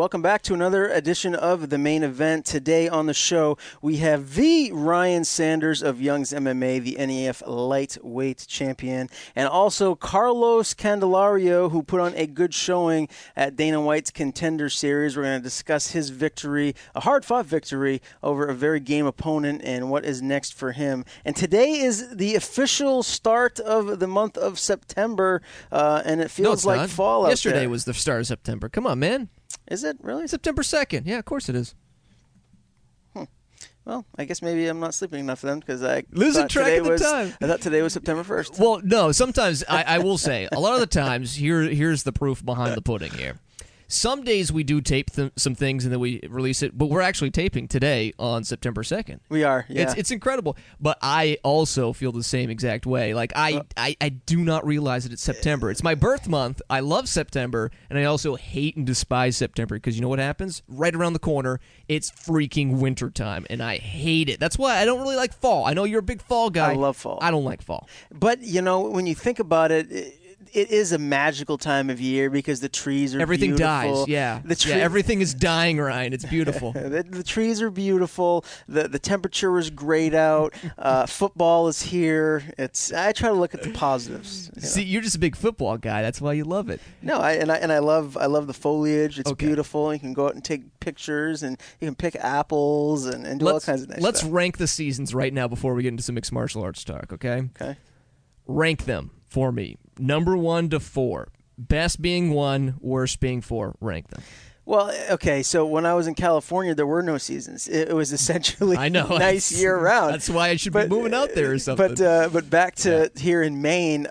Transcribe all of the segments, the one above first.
welcome back to another edition of The Main Event. Today on the show, we have the Ryan Sanders of Young's MMA, the NEF lightweight champion, and also Carlos Candelario, who put on a good showing at Dana White's Contender Series. We're going to discuss his victory, a hard-fought victory over a very game opponent, and what is next for him. And today is the official start of the month of September, and it feels like fall out Yesterday there. was the start of September. Come on, man. Is it really? September 2nd. Yeah, of course it is. Well, I guess maybe I'm not sleeping enough then because I Losing thought track today of the was, time. I thought today was September 1st. Well, no, sometimes I will say, a lot of the times, here's the proof behind the pudding here. Some days we do tape some things and then we release it, but we're actually taping today on September 2nd. We are, yeah. It's incredible, but I also feel the same exact way. Like, I do not realize that it's September. It's my birth month. I love September, and I also hate and despise September because you know what happens? Right around the corner, it's freaking wintertime, and I hate it. That's why I don't really like fall. I know you're a big fall guy. I love fall. I don't like fall. But, you know, when you think about it, it is a magical time of year because the trees are Everything beautiful. dies, yeah. Everything is dying, Ryan. It's beautiful. The trees are beautiful. The temperature is great out. Football is here. I try to look at the positives. See, you're just a big football guy. That's why you love it. No, I love the foliage. It's beautiful. You can go out and take pictures, and you can pick apples and do all kinds of nice stuff. Let's rank the seasons right now before we get into some mixed martial arts talk, okay? Okay. Rank them for me. Number 1 to 4. Best being 1, worst being 4. Rank them. Well, okay, so when I was in California, there were no seasons. It was essentially nice year-round. That's why I should be moving out there or something. But back to here in Maine,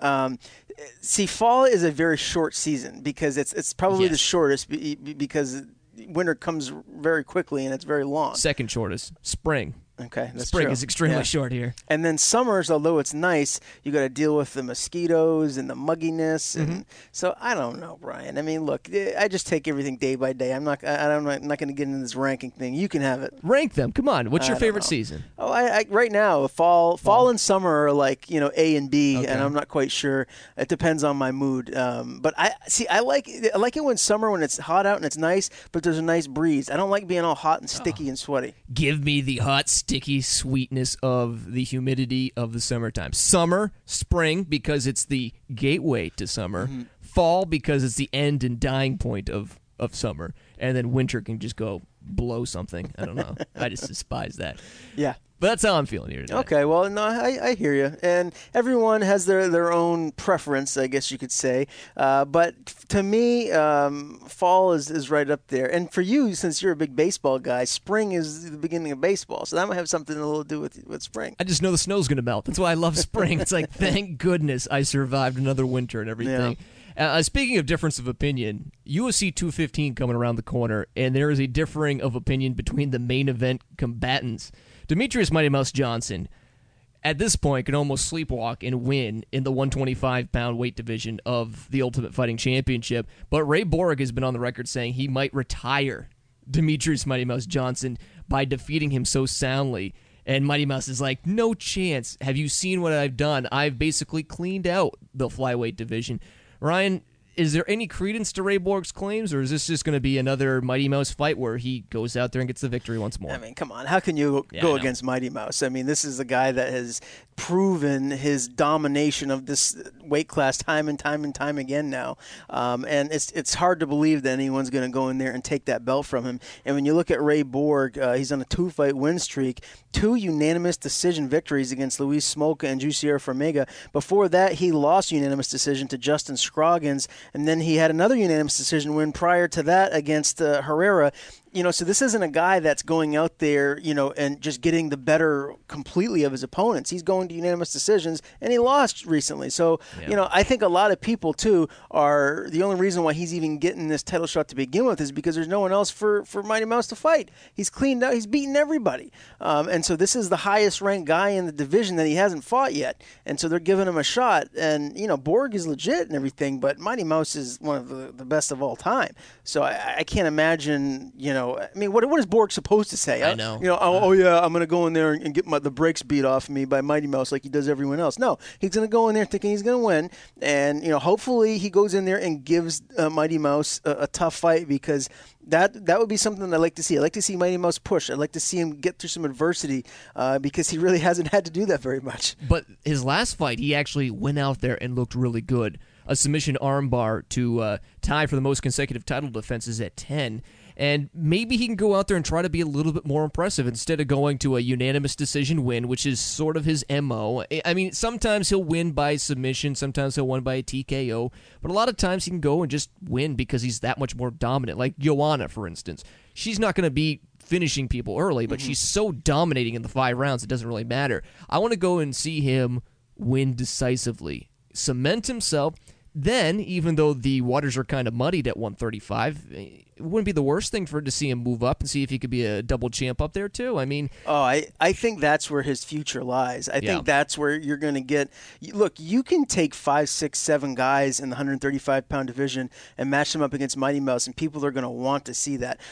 see, fall is a very short season because it's probably the shortest because winter comes very quickly and it's very long. Second shortest, spring. Okay, that's Spring true. is extremely short here. And then summers, although it's nice, you got to deal with the mosquitoes and the mugginess. And so I don't know, Brian. I mean, look, I just take everything day by day. I'm not going to get into this ranking thing. You can have it. Rank them. Come on. What's your favorite season? Oh, I right now, fall and summer are like, A and B, and I'm not quite sure. It depends on my mood. But I like it when it's hot out and it's nice, but there's a nice breeze. I don't like being all hot and sticky and sweaty. Give me the hot, sticky sweetness of the humidity of the summertime. Summer, spring, because it's the gateway to summer. Fall, because it's the end and dying point of summer. And then winter can just go blow something. I don't know. I just despise that. Yeah. But that's how I'm feeling here today. Okay, well, no, I hear you. And everyone has their own preference, I guess you could say. But to me, fall is right up there. And for you, since you're a big baseball guy, spring is the beginning of baseball. So that might have something a little to do with spring. I just know the snow's going to melt. That's why I love spring. It's like, thank goodness I survived another winter and everything. Yeah. Speaking of difference of opinion, UFC 215 coming around the corner, and there is a differing of opinion between the main event combatants. Demetrius Mighty Mouse Johnson, at this point, can almost sleepwalk and win in the 125-pound weight division of the Ultimate Fighting Championship. But Ray Borg has been on the record saying he might retire Demetrius Mighty Mouse Johnson by defeating him so soundly. And Mighty Mouse is like, no chance. Have you seen what I've done? I've basically cleaned out the flyweight division. Ryan, is there any credence to Ray Borg's claims, or is this just going to be another Mighty Mouse fight where he goes out there and gets the victory once more? I mean, come on. How can you go against Mighty Mouse? I mean, this is a guy that has proven his domination of this weight class time and time again now. And it's hard to believe that anyone's going to go in there and take that belt from him. And when you look at Ray Borg, he's on a 2-fight win streak, 2 unanimous decision victories against Luis Smolka and Jussier Formiga. Before that, he lost unanimous decision to Justin Scroggins, and then he had another unanimous decision win prior to that against Herrera. So this isn't a guy that's going out there, and just getting the better completely of his opponents. He's going to unanimous decisions, and he lost recently. So, I think a lot of people, too, are the only reason why he's even getting this title shot to begin with is because there's no one else for Mighty Mouse to fight. He's cleaned out. He's beaten everybody. And so this is the highest-ranked guy in the division that he hasn't fought yet. And so they're giving him a shot. And, Borg is legit and everything, but Mighty Mouse is one of the best of all time. So I can't imagine, I mean, what is Borg supposed to say? I know. Oh yeah, I'm going to go in there and get the brakes beat off me by Mighty Mouse like he does everyone else. No, he's going to go in there thinking he's going to win, and hopefully he goes in there and gives Mighty Mouse a tough fight, because that would be something I'd like to see. I'd like to see Mighty Mouse push. I'd like to see him get through some adversity, because he really hasn't had to do that very much. But his last fight, he actually went out there and looked really good. A submission armbar to tie for the most consecutive title defenses at 10. And maybe he can go out there and try to be a little bit more impressive instead of going to a unanimous decision win, which is sort of his MO. I mean, sometimes he'll win by submission, sometimes he'll win by a TKO, but a lot of times he can go and just win because he's that much more dominant. Like Joanna, for instance. She's not going to be finishing people early, but she's so dominating in the 5 rounds, it doesn't really matter. I want to go and see him win decisively, cement himself. Then, even though the waters are kind of muddied at 135, it wouldn't be the worst thing for to see him move up and see if he could be a double champ up there, too. I mean... I think that's where his future lies. I think that's where you're going to get... Look, you can take 5, 6, 7 guys in the 135-pound division and match them up against Mighty Mouse, and people are going to want to see that.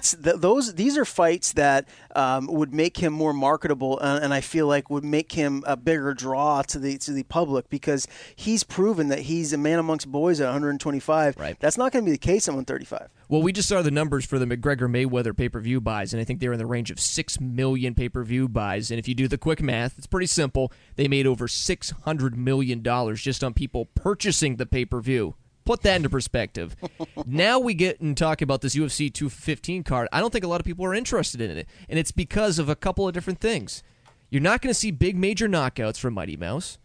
These are fights that would make him more marketable, and I feel like would make him a bigger draw to the public, because he's proven that he's a man amongst boys at 125. Right. That's not going to be the case at 135. Well, we just saw the numbers for the McGregor-Mayweather pay-per-view buys, and I think they're in the range of 6 million pay-per-view buys. And if you do the quick math, it's pretty simple. They made over $600 million just on people purchasing the pay-per-view. Put that into perspective. Now we get and talk about this UFC 215 card. I don't think a lot of people are interested in it, and it's because of a couple of different things. You're not going to see big major knockouts from Mighty Mouse.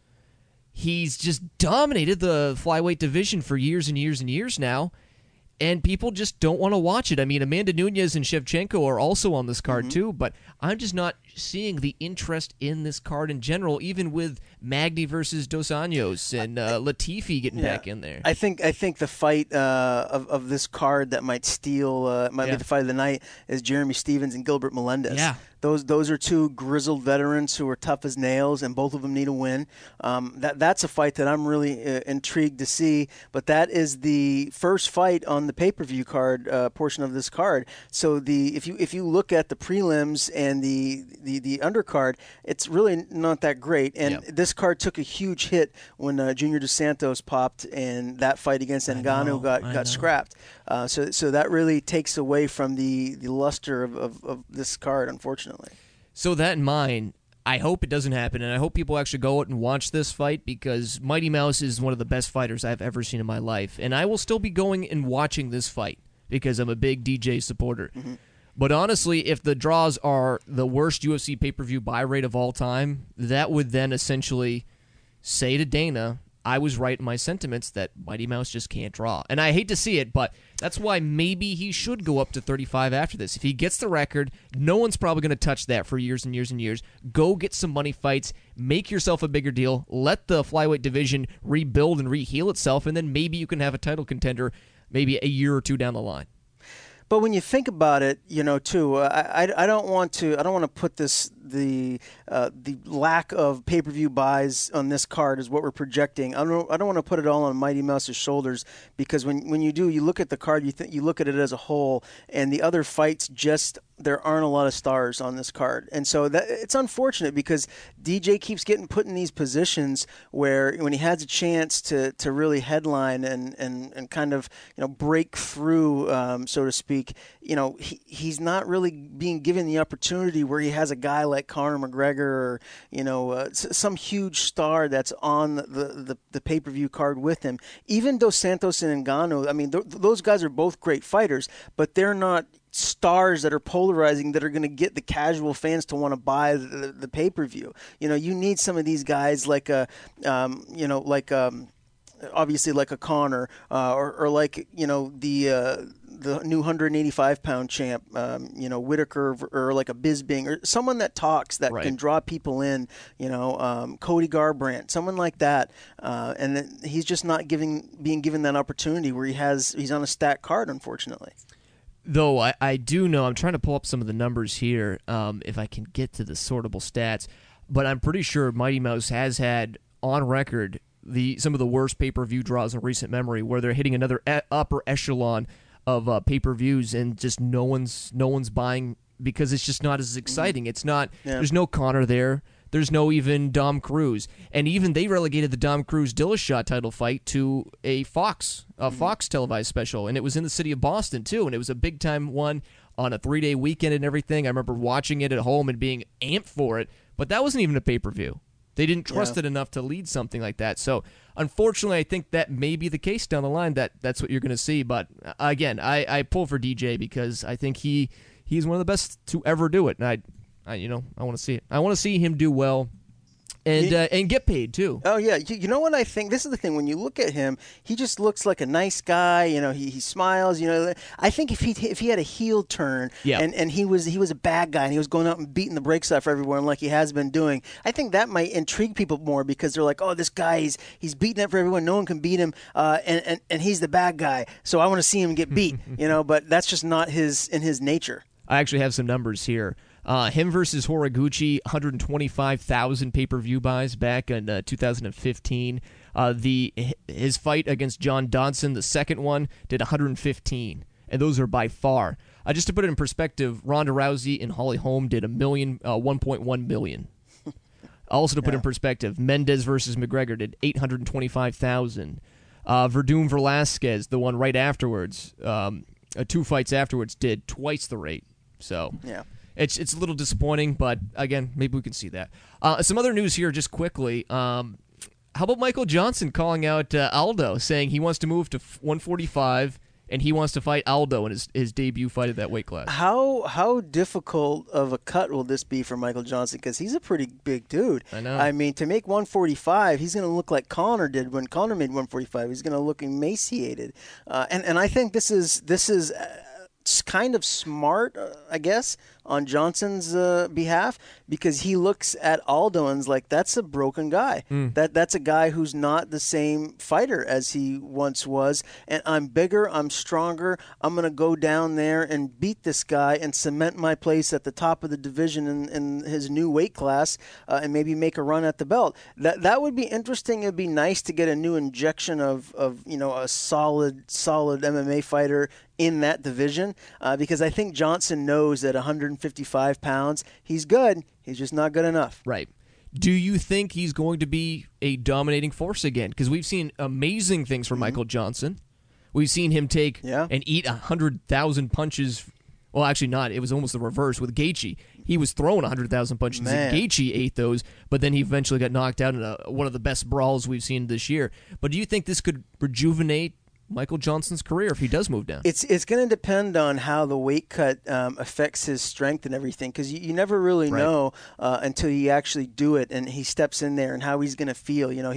He's just dominated the flyweight division for years and years and years now, and people just don't want to watch it. I mean, Amanda Nunes and Shevchenko are also on this card too, but I'm just not seeing the interest in this card in general, even with Magny versus Dos Anjos and Latifi getting back in there. I think the fight of this card that might steal, might be the fight of the night, is Jeremy Stephens and Gilbert Melendez. Yeah. Those are two grizzled veterans who are tough as nails, and both of them need a win. That's a fight that I'm really intrigued to see. But that is the first fight on the pay-per-view card portion of this card. So if you look at the prelims and the undercard, it's really not that great. And this card took a huge hit when Junior Dos Santos popped, and that fight against Ngannou got scrapped. So that really takes away from the luster of this card, unfortunately. So that in mind, I hope it doesn't happen, and I hope people actually go out and watch this fight, because Mighty Mouse is one of the best fighters I've ever seen in my life, and I will still be going and watching this fight because I'm a big DJ supporter. But honestly, if the draws are the worst UFC pay-per-view buy rate of all time, that would then essentially say to Dana, I was right in my sentiments that Mighty Mouse just can't draw. And I hate to see it, but that's why maybe he should go up to 35 after this. If he gets the record, no one's probably going to touch that for years and years and years. Go get some money fights, make yourself a bigger deal, let the flyweight division rebuild and reheal itself, and then maybe you can have a title contender maybe a year or two down the line. But when you think about it, too, I don't want to put the lack of pay-per-view buys on this card is what we're projecting. I don't want to put it all on Mighty Mouse's shoulders, because when you do, you look at the card, you look at it as a whole, and the other fights there aren't a lot of stars on this card. And so it's unfortunate, because DJ keeps getting put in these positions where when he has a chance to really headline and kind of break through, so to speak, he's not really being given the opportunity where he has a guy like Conor McGregor or some huge star that's on the pay-per-view card with him. Even Dos Santos and Ngannou, I mean, those guys are both great fighters, but they're not stars that are polarizing that are going to get the casual fans to want to buy the pay-per-view. You need some of these guys like obviously like a Conor or like the new 185-pound champ, Whitaker, or like a Bisping, or someone that talks that can draw people in, Cody Garbrandt, someone like that, and then he's just not being given that opportunity where he's on a stacked card, unfortunately. Though I do know, I'm trying to pull up some of the numbers here, if I can get to the sortable stats, but I'm pretty sure Mighty Mouse has had on record some of the worst pay-per-view draws in recent memory, where they're hitting another upper echelon of pay-per-views, and just no one's buying because it's just not as exciting. It's not. Yeah. There's no Conor there. There's no even Dom Cruz, and even they relegated the Dom Cruz Dillashaw title fight to a Fox televised special, and it was in the city of Boston too, and it was a big time one on a 3-day weekend and everything. I remember watching it at home and being amped for it, but that wasn't even a pay-per-view. They didn't trust it enough to lead something like that. So, unfortunately, I think that may be the case down the line. That's what you're going to see. But again, I pull for DJ because I think he's one of the best to ever do it, and I want to see it. I want to see him do well and get paid too. Oh yeah, you know what I think? This is the thing. When you look at him, he just looks like a nice guy. You know, he smiles. You know, I think if he had a heel turn and he was a bad guy and he was going out and beating the brakes off everyone like he has been doing, I think that might intrigue people more because they're like, oh, this guy he's beating up for everyone. No one can beat him, and he's the bad guy. So I want to see him get beat. But that's just not in his nature. I actually have some numbers here. Him versus Horiguchi, 125,000 pay-per-view buys back in 2015. His fight against John Dodson, the second one, did 115, and those are by far. Just to put it in perspective, Ronda Rousey and Holly Holm did 1.1 million. Also to put in perspective, Mendez versus McGregor did 825,000. Verdum Velasquez, the one right afterwards, 2 fights afterwards, did twice the rate. So yeah. It's a little disappointing, but again, maybe we can see that. Some other news here, just quickly. How about Michael Johnson calling out Aldo, saying he wants to move to 145 and he wants to fight Aldo in his debut fight at that weight class? How difficult of a cut will this be for Michael Johnson? Because he's a pretty big dude. I know. I mean, to make 145, he's going to look like Conor did when Conor made 145. He's going to look emaciated, and I think this is. It's kind of smart, I guess, on Johnson's behalf because he looks at Aldo and's like, that's a broken guy. That's a guy who's not the same fighter as he once was, and I'm bigger, I'm stronger, I'm going to go down there and beat this guy and cement my place at the top of the division in his new weight class and maybe make a run at the belt. That would be interesting. It would be nice to get a new injection of a solid MMA fighter in that division because I think Johnson knows that 155 pounds, he's good. He's just not good enough. Right. Do you think he's going to be a dominating force again? Because we've seen amazing things from Michael Johnson. We've seen him take and eat 100,000 punches. Well, actually not. It was almost the reverse with Gaethje. He was throwing 100,000 punches, and Gaethje ate those, but then he eventually got knocked out in one of the best brawls we've seen this year. But do you think this could rejuvenate Michael Johnson's career if he does move down? It's going to depend on how the weight cut affects his strength and everything because you never really know until you actually do it and he steps in there and how he's going to feel. You know,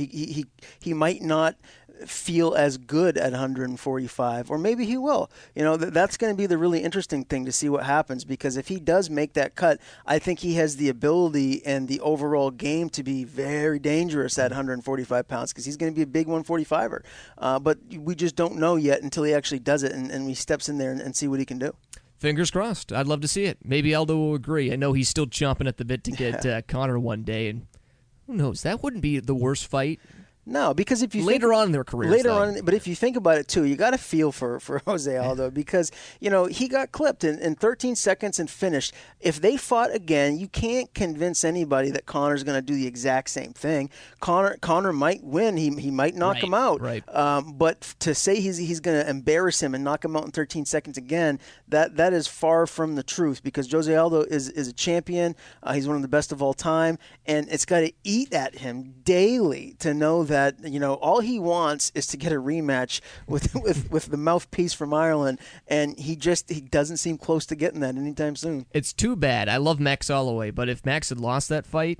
he might not feel as good at 145, or maybe he will. You know, that's going to be the really interesting thing to see what happens because if he does make that cut, I think he has the ability and the overall game to be very dangerous at 145 pounds because he's going to be a big 145er. But we just don't know yet until he actually does it and he steps in there and see what he can do. Fingers crossed. I'd love to see it. Maybe Aldo will agree. I know he's still chomping at the bit to get Conor one day, and who knows? That wouldn't be the worst fight. No, because if you later on in their careers, but if you think about it too, you got to feel for Jose Aldo because he got clipped in 13 seconds and finished. If they fought again, you can't convince anybody that Conor's going to do the exact same thing. Conor might win, he might knock him out, right? But to say he's going to embarrass him and knock him out in 13 seconds again, that is far from the truth because Jose Aldo is a champion. He's one of the best of all time, and it's got to eat at him daily to know that all he wants is to get a rematch with the mouthpiece from Ireland, and he doesn't seem close to getting that anytime soon. It's too bad. I love Max Holloway, but if Max had lost that fight,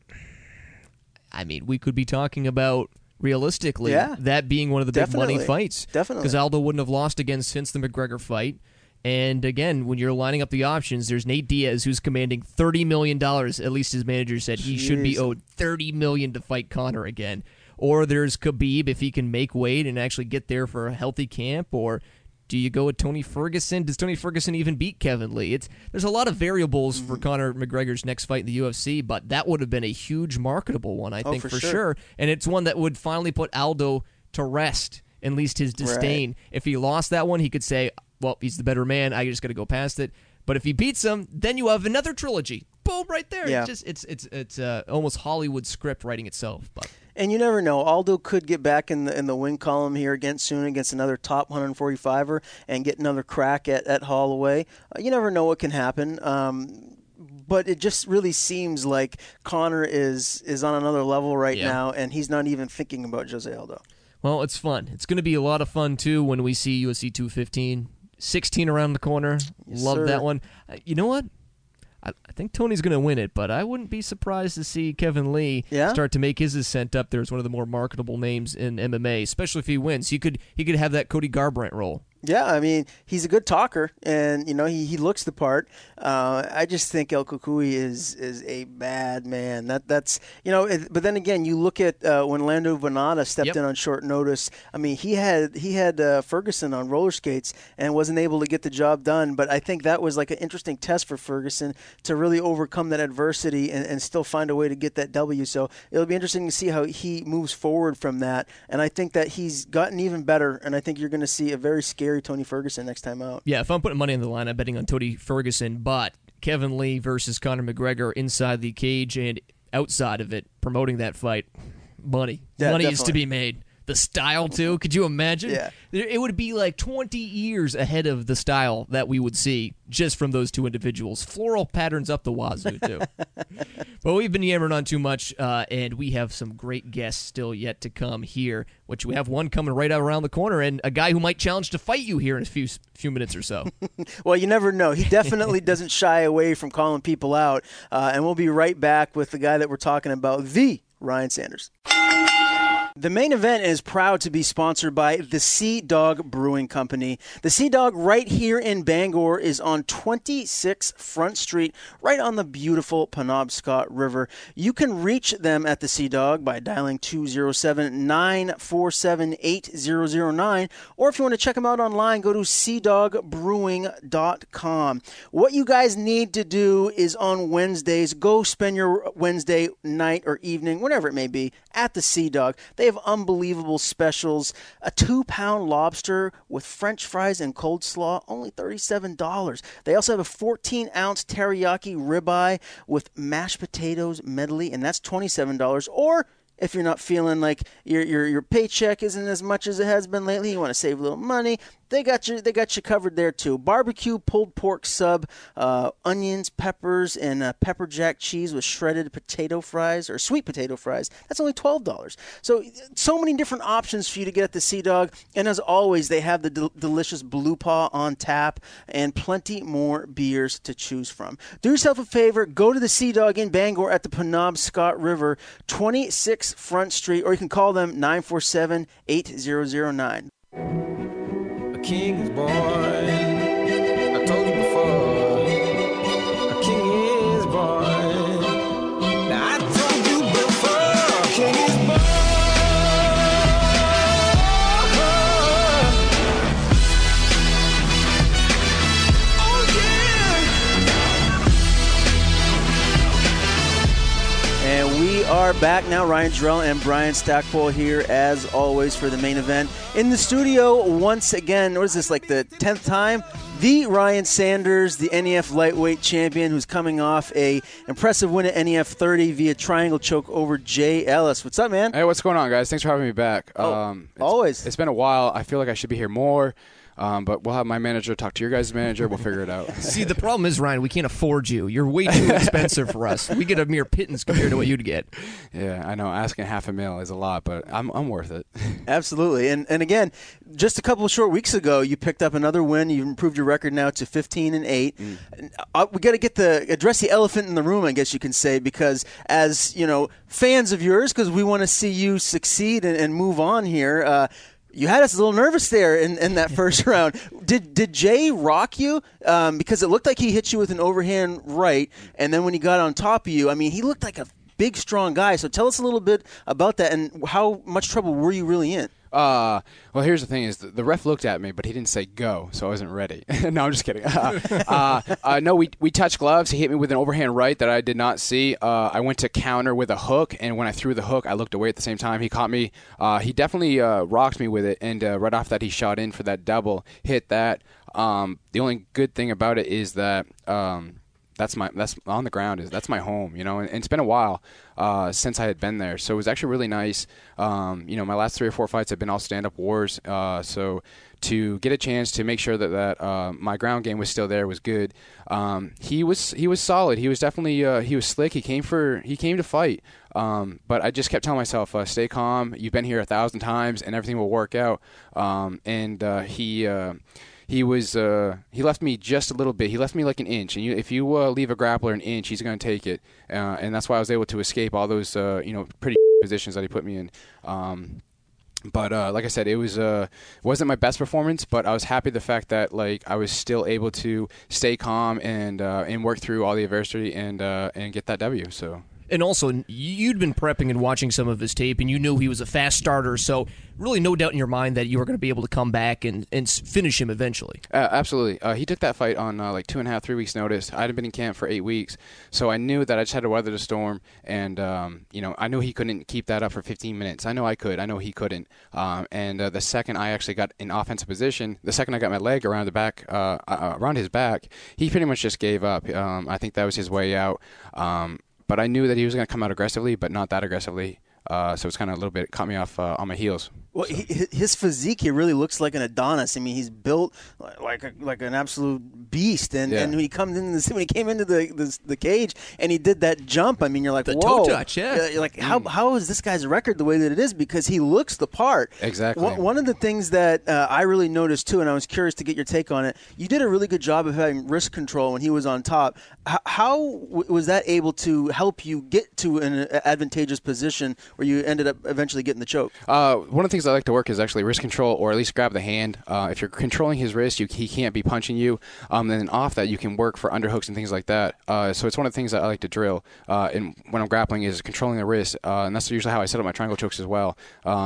I mean, we could be talking about realistically that being one of the big money fights. Definitely, because Aldo wouldn't have lost again since the McGregor fight. And again, when you're lining up the options, there's Nate Diaz who's commanding $30 million. At least his manager said he should be owed $30 million to fight Conor again. Or there's Khabib if he can make weight and actually get there for a healthy camp. Or do you go with Tony Ferguson? Does Tony Ferguson even beat Kevin Lee? There's a lot of variables for Conor McGregor's next fight in the UFC, but that would have been a huge marketable one, I think, for sure. And it's one that would finally put Aldo to rest, at least his disdain. Right. If he lost that one, he could say, well, he's the better man. I just got to go past it. But if he beats him, then you have another trilogy. Boom, right there. Yeah. It's almost Hollywood script writing itself. But. And you never know. Aldo could get back in the win column here soon against another top 145er and get another crack at Holloway. You never know what can happen. But it just really seems like Conor is on another level right now, and he's not even thinking about Jose Aldo. Well, it's fun. It's going to be a lot of fun, too, when we see UFC 215. 16 around the corner. Yes, Love sir. that one. You know what? I think Tony's going to win it, but I wouldn't be surprised to see Kevin Lee start to make his ascent up there as one of the more marketable names in MMA, especially if he wins. He could have that Cody Garbrandt role. Yeah, I mean, he's a good talker, and, he looks the part. I just think El Cucuy is a bad man. That's but then again, you look at when Lando Venata stepped in on short notice. I mean, he had Ferguson on roller skates and wasn't able to get the job done, but I think that was like an interesting test for Ferguson to really overcome that adversity and still find a way to get that W. So it'll be interesting to see how he moves forward from that, and I think that he's gotten even better, and I think you're going to see a very scary Tony Ferguson next time out. Yeah, if I'm putting money on the line, I'm betting on Tony Ferguson, but Kevin Lee versus Conor McGregor inside the cage and outside of it, promoting that fight, money is to be made. The style, too. Could you imagine? Yeah. It would be like 20 years ahead of the style that we would see just from those two individuals. Floral patterns up the wazoo, too. But we've been yammering on too much, and we have some great guests still yet to come here, which we have one coming right out around the corner, and a guy who might challenge to fight you here in a few minutes or so. Well, you never know. He definitely doesn't shy away from calling people out, and we'll be right back with the guy that we're talking about, the Ryan Sanders. The main event is proud to be sponsored by the Sea Dog Brewing Company. The Sea Dog right here in Bangor is on 26 Front Street, right on the beautiful Penobscot River. You can reach them at the Sea Dog by dialing 207-947-8009, or if you want to check them out online, go to seadogbrewing.com. What you guys need to do is on Wednesdays, go spend your Wednesday night or evening, whatever it may be, at the Sea Dog. They have unbelievable specials. A 2-pound lobster with French fries and coleslaw, only $37. They also have a 14-ounce teriyaki ribeye with mashed potatoes medley, and that's $27. Or if you're not feeling like your paycheck isn't as much as it has been lately, you want to save a little money, they got you covered there too. Barbecue pulled pork sub, onions, peppers, and pepper jack cheese with shredded potato fries or sweet potato fries. That's only $12. So many different options for you to get at the Sea Dog. And as always, they have the delicious Blue Paw on tap and plenty more beers to choose from. Do yourself a favor, go to the Sea Dog in Bangor at the Penobscot River, 26 Front Street, or you can call them 947-8009. A king is born. I told you before. A king is born. Now I told you before. A king is born. Oh yeah. And we are back now. Ryan Jarrell and Brian Stackpole here as always for the main event. In the studio once again, what is this, like the 10th time? The Ryan Sanders, the NEF lightweight champion, who's coming off a impressive win at NEF 30 via triangle choke over Jay Ellis. What's up, man? Hey, what's going on, guys? Thanks for having me back. Always. It's been a while. I feel like I should be here more. But we'll have my manager talk to your guys' manager. We'll figure it out. See, the problem is, Ryan, we can't afford you. You're way too expensive for us. We get a mere pittance compared to what you'd get. Yeah, I know. Asking $500,000 is a lot, but I'm worth it. Absolutely. And again, just a couple of short weeks ago, you picked up another win. You've improved your record now to 15-8. We got to address the elephant in the room, I guess you can say, because as fans of yours, because we want to see you succeed and move on here. You had us a little nervous there in that first round. Did Jay rock you? Because it looked like he hit you with an overhand right, and then when he got on top of you, I mean, he looked like a big, strong guy. So tell us a little bit about that, and how much trouble were you really in? Well, here's the thing: is the ref looked at me, but he didn't say go, so I wasn't ready. No, I'm just kidding. No, we touched gloves. He hit me with an overhand right that I did not see. I went to counter with a hook, and when I threw the hook, I looked away at the same time. He caught me. He definitely rocked me with it, and right off that, he shot in for that double, hit that. The only good thing about it is that that's on the ground. That's my home, and it's been a while since I had been there. So it was actually really nice. My last 3 or 4 fights have been all stand-up wars. So to get a chance to make sure that my ground game was still there was good. He was solid. He was definitely he was slick. He came to fight. But I just kept telling myself, stay calm. You've been here 1,000 times, and everything will work out. He left me just a little bit. He left me like an inch. And if you leave a grappler an inch, he's going to take it. And that's why I was able to escape all those, pretty positions that he put me in. But like I said, it wasn't my best performance, but I was happy the fact that I was still able to stay calm and work through all the adversity and get that W. So. And also, you'd been prepping and watching some of his tape, and you knew he was a fast starter, so really no doubt in your mind that you were going to be able to come back and finish him eventually. Absolutely. He took that fight on 2.5, 3 weeks' notice. I hadn't been in camp for 8 weeks, so I knew that I just had to weather the storm, and I knew he couldn't keep that up for 15 minutes. I know I could. I know he couldn't. And the second I actually got in offensive position, the second I got my leg around the back, around his back, he pretty much just gave up. I think that was his way out. But I knew that he was going to come out aggressively, but not that aggressively. So it's kind of a little bit caught me off on my heels. Well, his physique, he really looks like an Adonis. I mean, he's built like an absolute beast. And when he came into the cage and he did that jump, I mean, you're like, the whoa. toe touch, yeah. You're like, how is this guy's record the way that it is? Because he looks the part. Exactly. One of the things that I really noticed too, and I was curious to get your take on it, you did a really good job of having wrist control when he was on top. How was that able to help you get to an advantageous position where you ended up eventually getting the choke? One of the things I like to work is actually wrist control, or at least grab the hand. If you're controlling his wrist, he can't be punching you. Then off that, you can work for underhooks and things like that. So it's one of the things that I like to drill when I'm grappling is controlling the wrist, and that's usually how I set up my triangle chokes as well.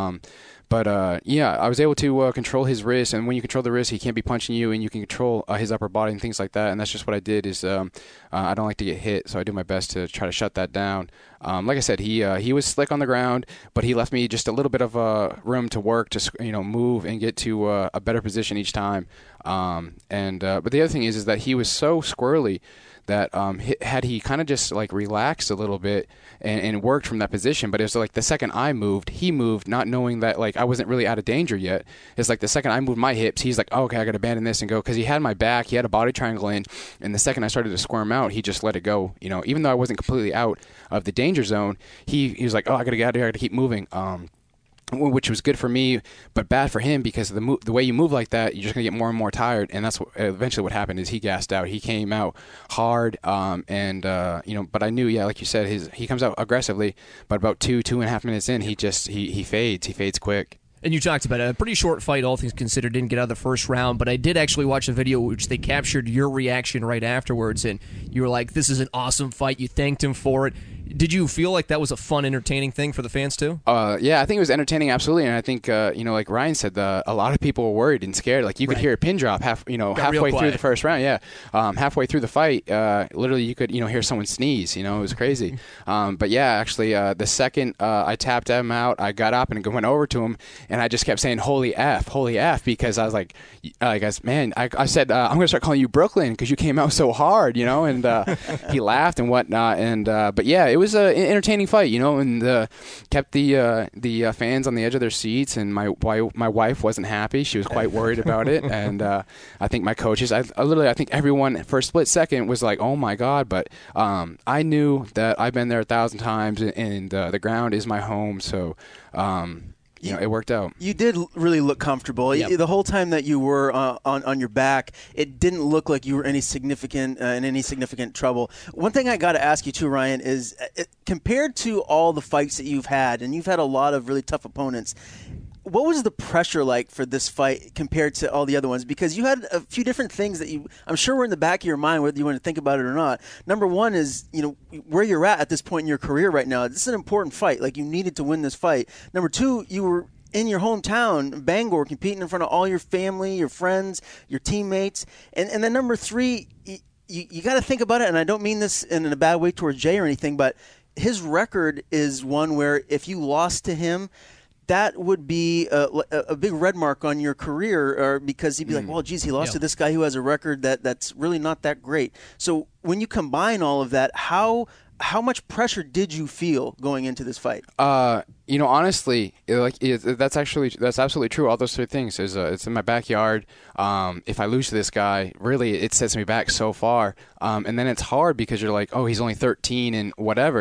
But I was able to control his wrist, and when you control the wrist, he can't be punching you, and you can control his upper body and things like that. And that's just what I did. Is I don't like to get hit, so I do my best to try to shut that down. Like I said, he was slick on the ground, but he left me just a little bit of room to work, to move and get to a better position each time. But the other thing is that he was so squirrely that had he kind of just relaxed a little bit and worked from that position, but it was like the second I moved, he moved, not knowing that I wasn't really out of danger yet. It's like the second I moved my hips, he's like, oh, okay, I got to abandon this and go, because he had my back, he had a body triangle in, and the second I started to squirm out, he just let it go. Even though I wasn't completely out of the danger zone, he was like, oh, I got to get out of here, I got to keep moving. Which was good for me, but bad for him, because the way you move like that, you're just going to get more and more tired, and that's eventually what happened is he gassed out. He came out hard, but I knew, like you said, he comes out aggressively, but about 2.5 minutes in, he fades quick. And you talked about a pretty short fight, all things considered, didn't get out of the first round, but I did actually watch a video which they captured your reaction right afterwards, and you were like, this is an awesome fight, you thanked him for it. Did you feel like that was a fun, entertaining thing for the fans too? Yeah, I think it was entertaining, absolutely, and I think like Ryan said, a lot of people were worried and scared. Like you could hear a pin drop halfway through the first round. Yeah, halfway through the fight, literally you could hear someone sneeze. It was crazy. But yeah, actually, the second I tapped him out, I got up and went over to him, and I just kept saying "Holy F," because I was like, man, I said I'm gonna start calling you Brooklyn because you came out so hard, and he laughed and whatnot, and but yeah, it was an entertaining fight, and kept the fans on the edge of their seats, and my wife wasn't happy. She was quite worried about it, and I think my coaches, I think everyone for a split second was like, oh my God, but I knew that I've been there 1,000 times, and the ground is my home, so it worked out. You did really look comfortable. Yep. The whole time that you were on your back, it didn't look like you were in any significant trouble. One thing I got to ask you too, Ryan, is compared to all the fights that you've had, and you've had a lot of really tough opponents, what was the pressure like for this fight compared to all the other ones? Because you had a few different things that I'm sure were in the back of your mind, whether you want to think about it or not. Number one is, where you're at this point in your career right now. This is an important fight. Like, you needed to win this fight. Number two, you were in your hometown, Bangor, competing in front of all your family, your friends, your teammates. And then number three, you got to think about it, and I don't mean this in a bad way towards Jay or anything, but his record is one where if you lost to him, that would be a big red mark on your career, because he'd be like, well, geez, he lost to this guy who has a record that's really not that great. So when you combine all of that, how much pressure did you feel going into this fight? Honestly, that's absolutely true. All those three things is it's in my backyard. If I lose to this guy, really, it sets me back so far. And then it's hard because you're like, oh, he's only 13 and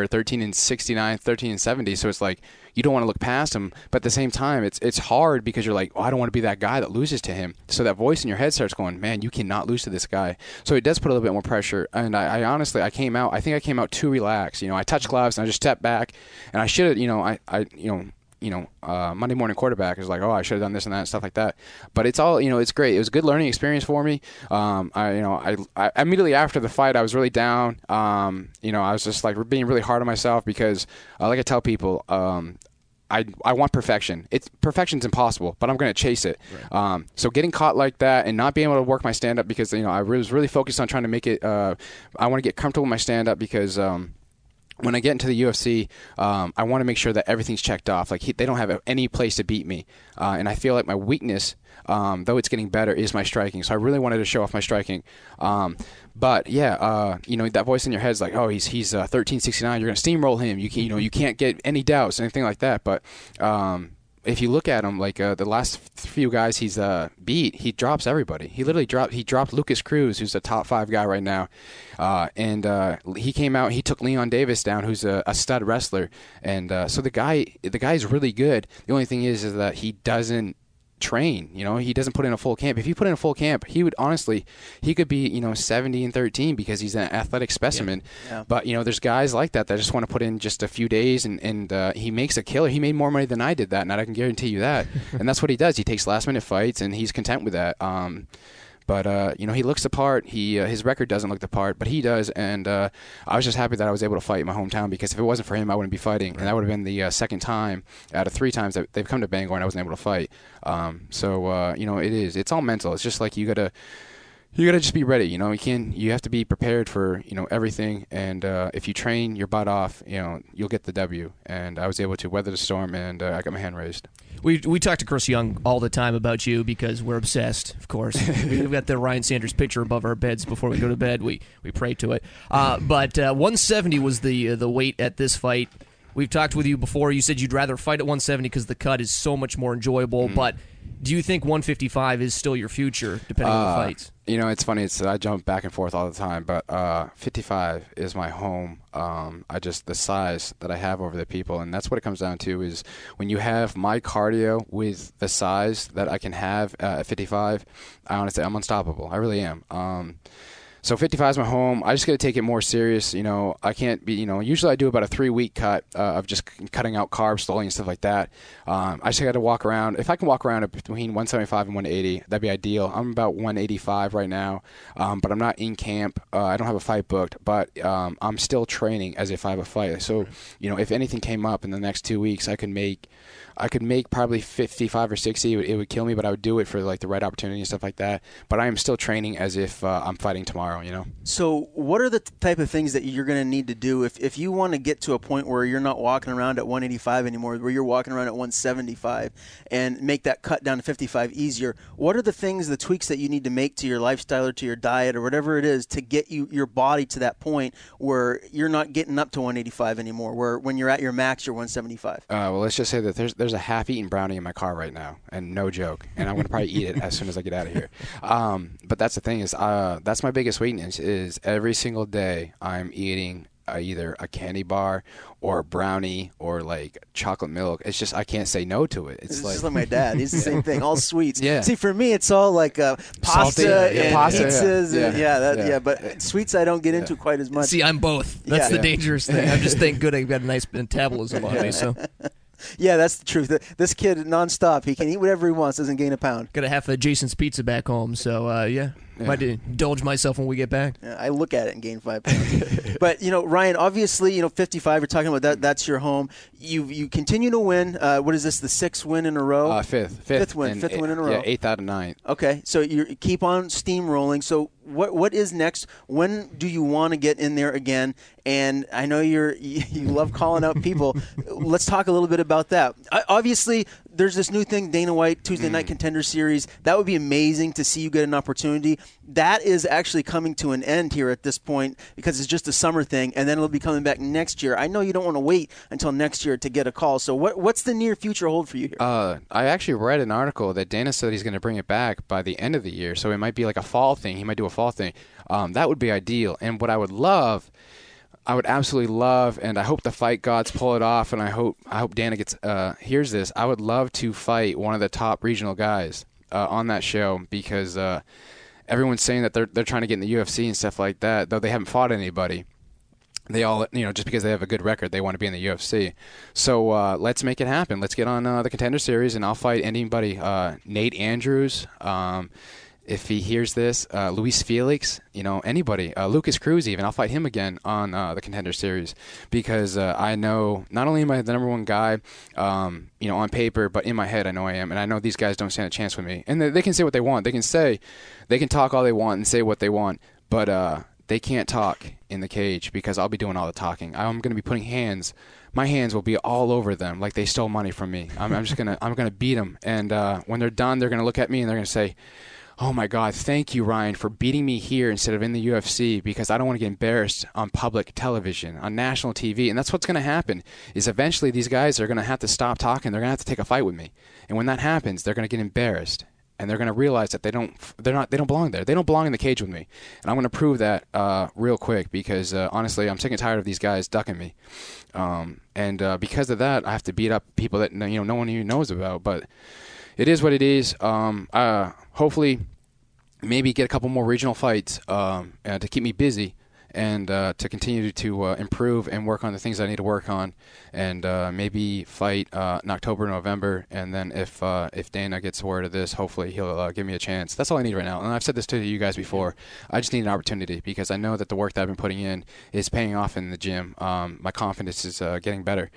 69, 13 and 70. So it's like you don't want to look past him. But at the same time, it's hard because you're like, oh, I don't want to be that guy that loses to him. So that voice in your head starts going, man, you cannot lose to this guy. So it does put a little bit more pressure. And I honestly, I think I came out too relaxed. I touched gloves and I just stepped back, and I should have, Monday morning quarterback is like, oh, I should have done this and that and stuff like that. But it's all, it's great. It was a good learning experience for me. I immediately after the fight, I was really down. I was just like being really hard on myself because, like I tell people, I want perfection. Perfection's impossible, but I'm going to chase it. Right. So getting caught like that and not being able to work my stand up because, I was really focused on trying to make it, I want to get comfortable with my stand up because, when I get into the UFC, I want to make sure that everything's checked off. Like they don't have any place to beat me, and I feel like my weakness, though it's getting better, is my striking. So I really wanted to show off my striking. But yeah, that voice in your head is like, oh, he's 1369. You're gonna steamroll him. You can't get any doubts, anything like that. But if you look at him, like the last few guys he's beat, he drops everybody. He literally dropped Lucas Cruz, who's a top 5 guy right now, and he came out. He took Leon Davis down, who's a stud wrestler, and so the guy is really good. The only thing is that he doesn't train. He doesn't put in a full camp. If he put in a full camp, he could be 70 and 13 because he's an athletic specimen. Yeah. But there's guys like that just want to put in just a few days, and he makes a killer. He made more money than I did that, and I can guarantee you that. And that's what he does. He takes last minute fights, and he's content with that. But he looks the part. His record doesn't look the part, but he does. And I was just happy that I was able to fight in my hometown because if it wasn't for him, I wouldn't be fighting. And that would have been the second time out of 3 times that they've come to Bangor and I wasn't able to fight. It's all mental. It's just like you gotta just be ready. You have to be prepared for everything. And if you train your butt off, you'll get the W. And I was able to weather the storm, and I got my hand raised. We talk to Chris Young all the time about you because we're obsessed, of course. We've got the Ryan Sanders picture above our beds before we go to bed. We pray to it. But 170 was the weight at this fight. We've talked with you before. You said you'd rather fight at 170 because the cut is so much more enjoyable. But do you think 155 is still your future, depending on the fights? It's funny. I jump back and forth all the time, but 55 is my home. The size that I have over the people, and that's what it comes down to is when you have my cardio with the size that I can have at 55, I honestly, I'm unstoppable. I really am. So 55 is my home. I just got to take it more serious. I can't be, usually I do about a 3-week cut of just cutting out carbs slowly and stuff like that. I just got to walk around. If I can walk around between 175 and 180, that'd be ideal. I'm about 185 right now, but I'm not in camp. I don't have a fight booked, but I'm still training as if I have a fight. So, if anything came up in the next 2 weeks, I could make probably 55 or 60. It would kill me, but I would do it for like the right opportunity and stuff like that. But I am still training as if I'm fighting tomorrow, So what are the type of things that you're going to need to do if you want to get to a point where you're not walking around at 185 anymore, where you're walking around at 175 and make that cut down to 55 easier? What are the tweaks that you need to make to your lifestyle or to your diet or whatever it is to get your body to that point where you're not getting up to 185 anymore, where when you're at your max, you're 175? Well, let's just say that there's a half-eaten brownie in my car right now, and no joke, and I'm going to probably eat it as soon as I get out of here. But that's the thing is that's my biggest weakness is every single day I'm eating either a candy bar or a brownie or like chocolate milk. It's just I can't say no to it. It's just like my dad. He's the same thing. All sweets. Yeah. See, for me, it's all like pasta and pizzas. But sweets I don't get into quite as much. See, I'm both. That's the dangerous thing. I'm just thank good I've got a nice metabolism on me. So. Yeah, that's the truth. This kid nonstop. He can eat whatever he wants. Doesn't gain a pound. Got to have Jason's Pizza back home. So yeah. Might indulge myself when we get back. Yeah, I look at it and gain 5 pounds. But, Ryan, obviously, 55, you're talking about that. That's your home. You continue to win. What is this, the 6th win in a row? Fifth win in a row. Yeah, 8th out of 9. Okay, so you keep on steamrolling. So what is next? When do you want to get in there again? And I know you love calling out people. Let's talk a little bit about that. Obviously, there's this new thing, Dana White, Tuesday Night Contender Series. That would be amazing to see you get an opportunity. That is actually coming to an end here at this point because it's just a summer thing, and then it'll be coming back next year. I know you don't want to wait until next year to get a call. So what's the near future hold for you here? I actually read an article that Dana said he's going to bring it back by the end of the year. So it might be like a fall thing. He might do a fall thing. That would be ideal. And what I would absolutely love, and I hope the fight gods pull it off, and I hope Dana hears this. I would love to fight one of the top regional guys on that show because everyone's saying that they're trying to get in the UFC and stuff like that, though they haven't fought anybody. They all, just because they have a good record, they want to be in the UFC. So let's make it happen. Let's get on the Contender Series, and I'll fight anybody. Nate Andrews, if he hears this, Luis Felix, anybody. Lucas Cruz even. I'll fight him again on the Contender Series because I know not only am I the number one guy, on paper, but in my head I know I am, and I know these guys don't stand a chance with me. And they can say what they want. They can talk all they want and say what they want, but they can't talk in the cage because I'll be doing all the talking. I'm going to be putting hands. My hands will be all over them like they stole money from me. I'm gonna beat them, and when they're done, they're going to look at me and they're going to say, "Oh my God, thank you, Ryan, for beating me here instead of in the UFC because I don't want to get embarrassed on public television, on national TV." And that's what's going to happen is eventually these guys are going to have to stop talking. They're going to have to take a fight with me. And when that happens, they're going to get embarrassed. And they're going to realize that they don't belong there. They don't belong in the cage with me. And I'm going to prove that real quick because, honestly, I'm sick and tired of these guys ducking me. And because of that, I have to beat up people that no one even knows about. But it is what it is. Hopefully, maybe get a couple more regional fights to keep me busy and to continue to improve and work on the things I need to work on, and maybe fight in October, November, and then if Dana gets word of this, hopefully he'll give me a chance. That's all I need right now, and I've said this to you guys before. I just need an opportunity because I know that the work that I've been putting in is paying off in the gym. My confidence is getting better,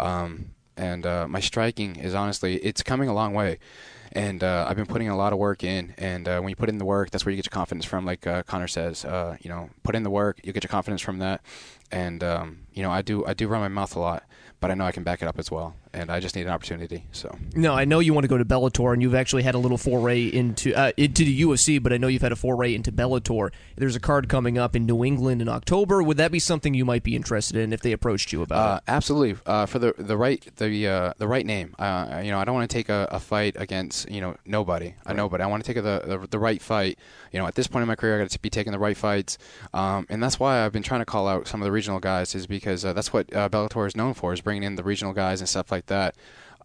and my striking is honestly, it's coming a long way. And I've been putting a lot of work in, and when you put in the work, that's where you get your confidence from. Like Connor says, put in the work, you get your confidence from that. And I do run my mouth a lot, but I know I can back it up as well. And I just need an opportunity. So no, I know you want to go to Bellator, and you've actually had a little foray into the UFC, but I know you've had a foray into Bellator. There's a card coming up in New England in October. Would that be something you might be interested in if they approached you about it? Absolutely. For the right name. I don't want to take a fight against nobody. Right. Nobody. I want to take the right fight. At this point in my career, I got to be taking the right fights, and that's why I've been trying to call out some of the regional guys, is because that's what Bellator is known for, is bringing in the regional guys and stuff like that.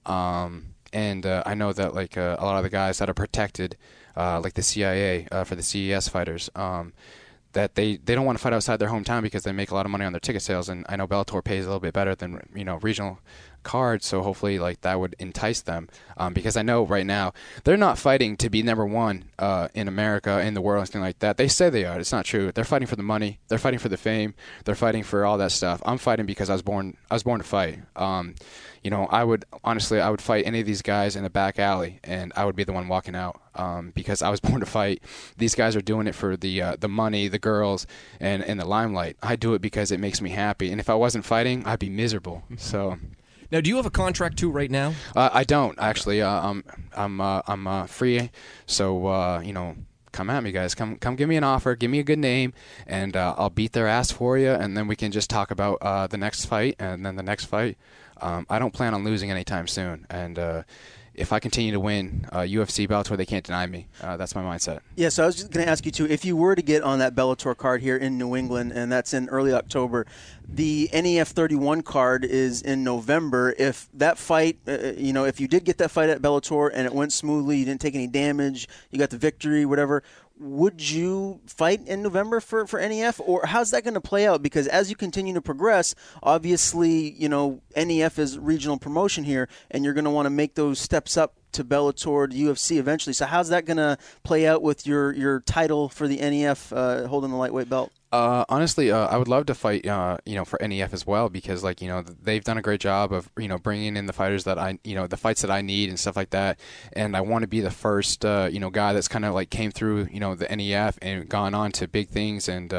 And I know that like a lot of the guys that are protected, like the CIA for the CES fighters, that they don't want to fight outside their hometown because they make a lot of money on their ticket sales. And I know Bellator pays a little bit better than regional cards, so hopefully like that would entice them, because I know right now they're not fighting to be number one in America, in the world, anything like that. They say they are. It's not true. They're fighting for the money. They're fighting for the fame. They're fighting for all that stuff. I'm fighting because I was born to fight. I would fight any of these guys in a back alley, and I would be the one walking out, because I was born to fight. These guys are doing it for the money, the girls, and the limelight. I do it because it makes me happy. And if I wasn't fighting, I'd be miserable. So. Now, do you have a contract too right now? I don't actually. I'm free, so come at me, guys. Come give me an offer. Give me a good name, and I'll beat their ass for you. And then we can just talk about the next fight, and then the next fight. I don't plan on losing anytime soon, and if I continue to win UFC Bellator, they can't deny me. That's my mindset. Yeah, so I was just going to ask you, too, if you were to get on that Bellator card here in New England, and that's in early October, the NEF 31 card is in November. If that fight, if you did get that fight at Bellator and it went smoothly, you didn't take any damage, you got the victory, whatever, would you fight in November for NEF, or how's that going to play out? Because as you continue to progress, obviously, NEF is regional promotion here, and you're going to want to make those steps up to Bellator, to UFC eventually. So how's that going to play out with your title for the NEF holding the lightweight belt? Honestly, I would love to fight, for NEF as well, because they've done a great job of, bringing in the fighters that the fights that I need and stuff like that. And I want to be the first, guy that's kind of like came through, the NEF and gone on to big things and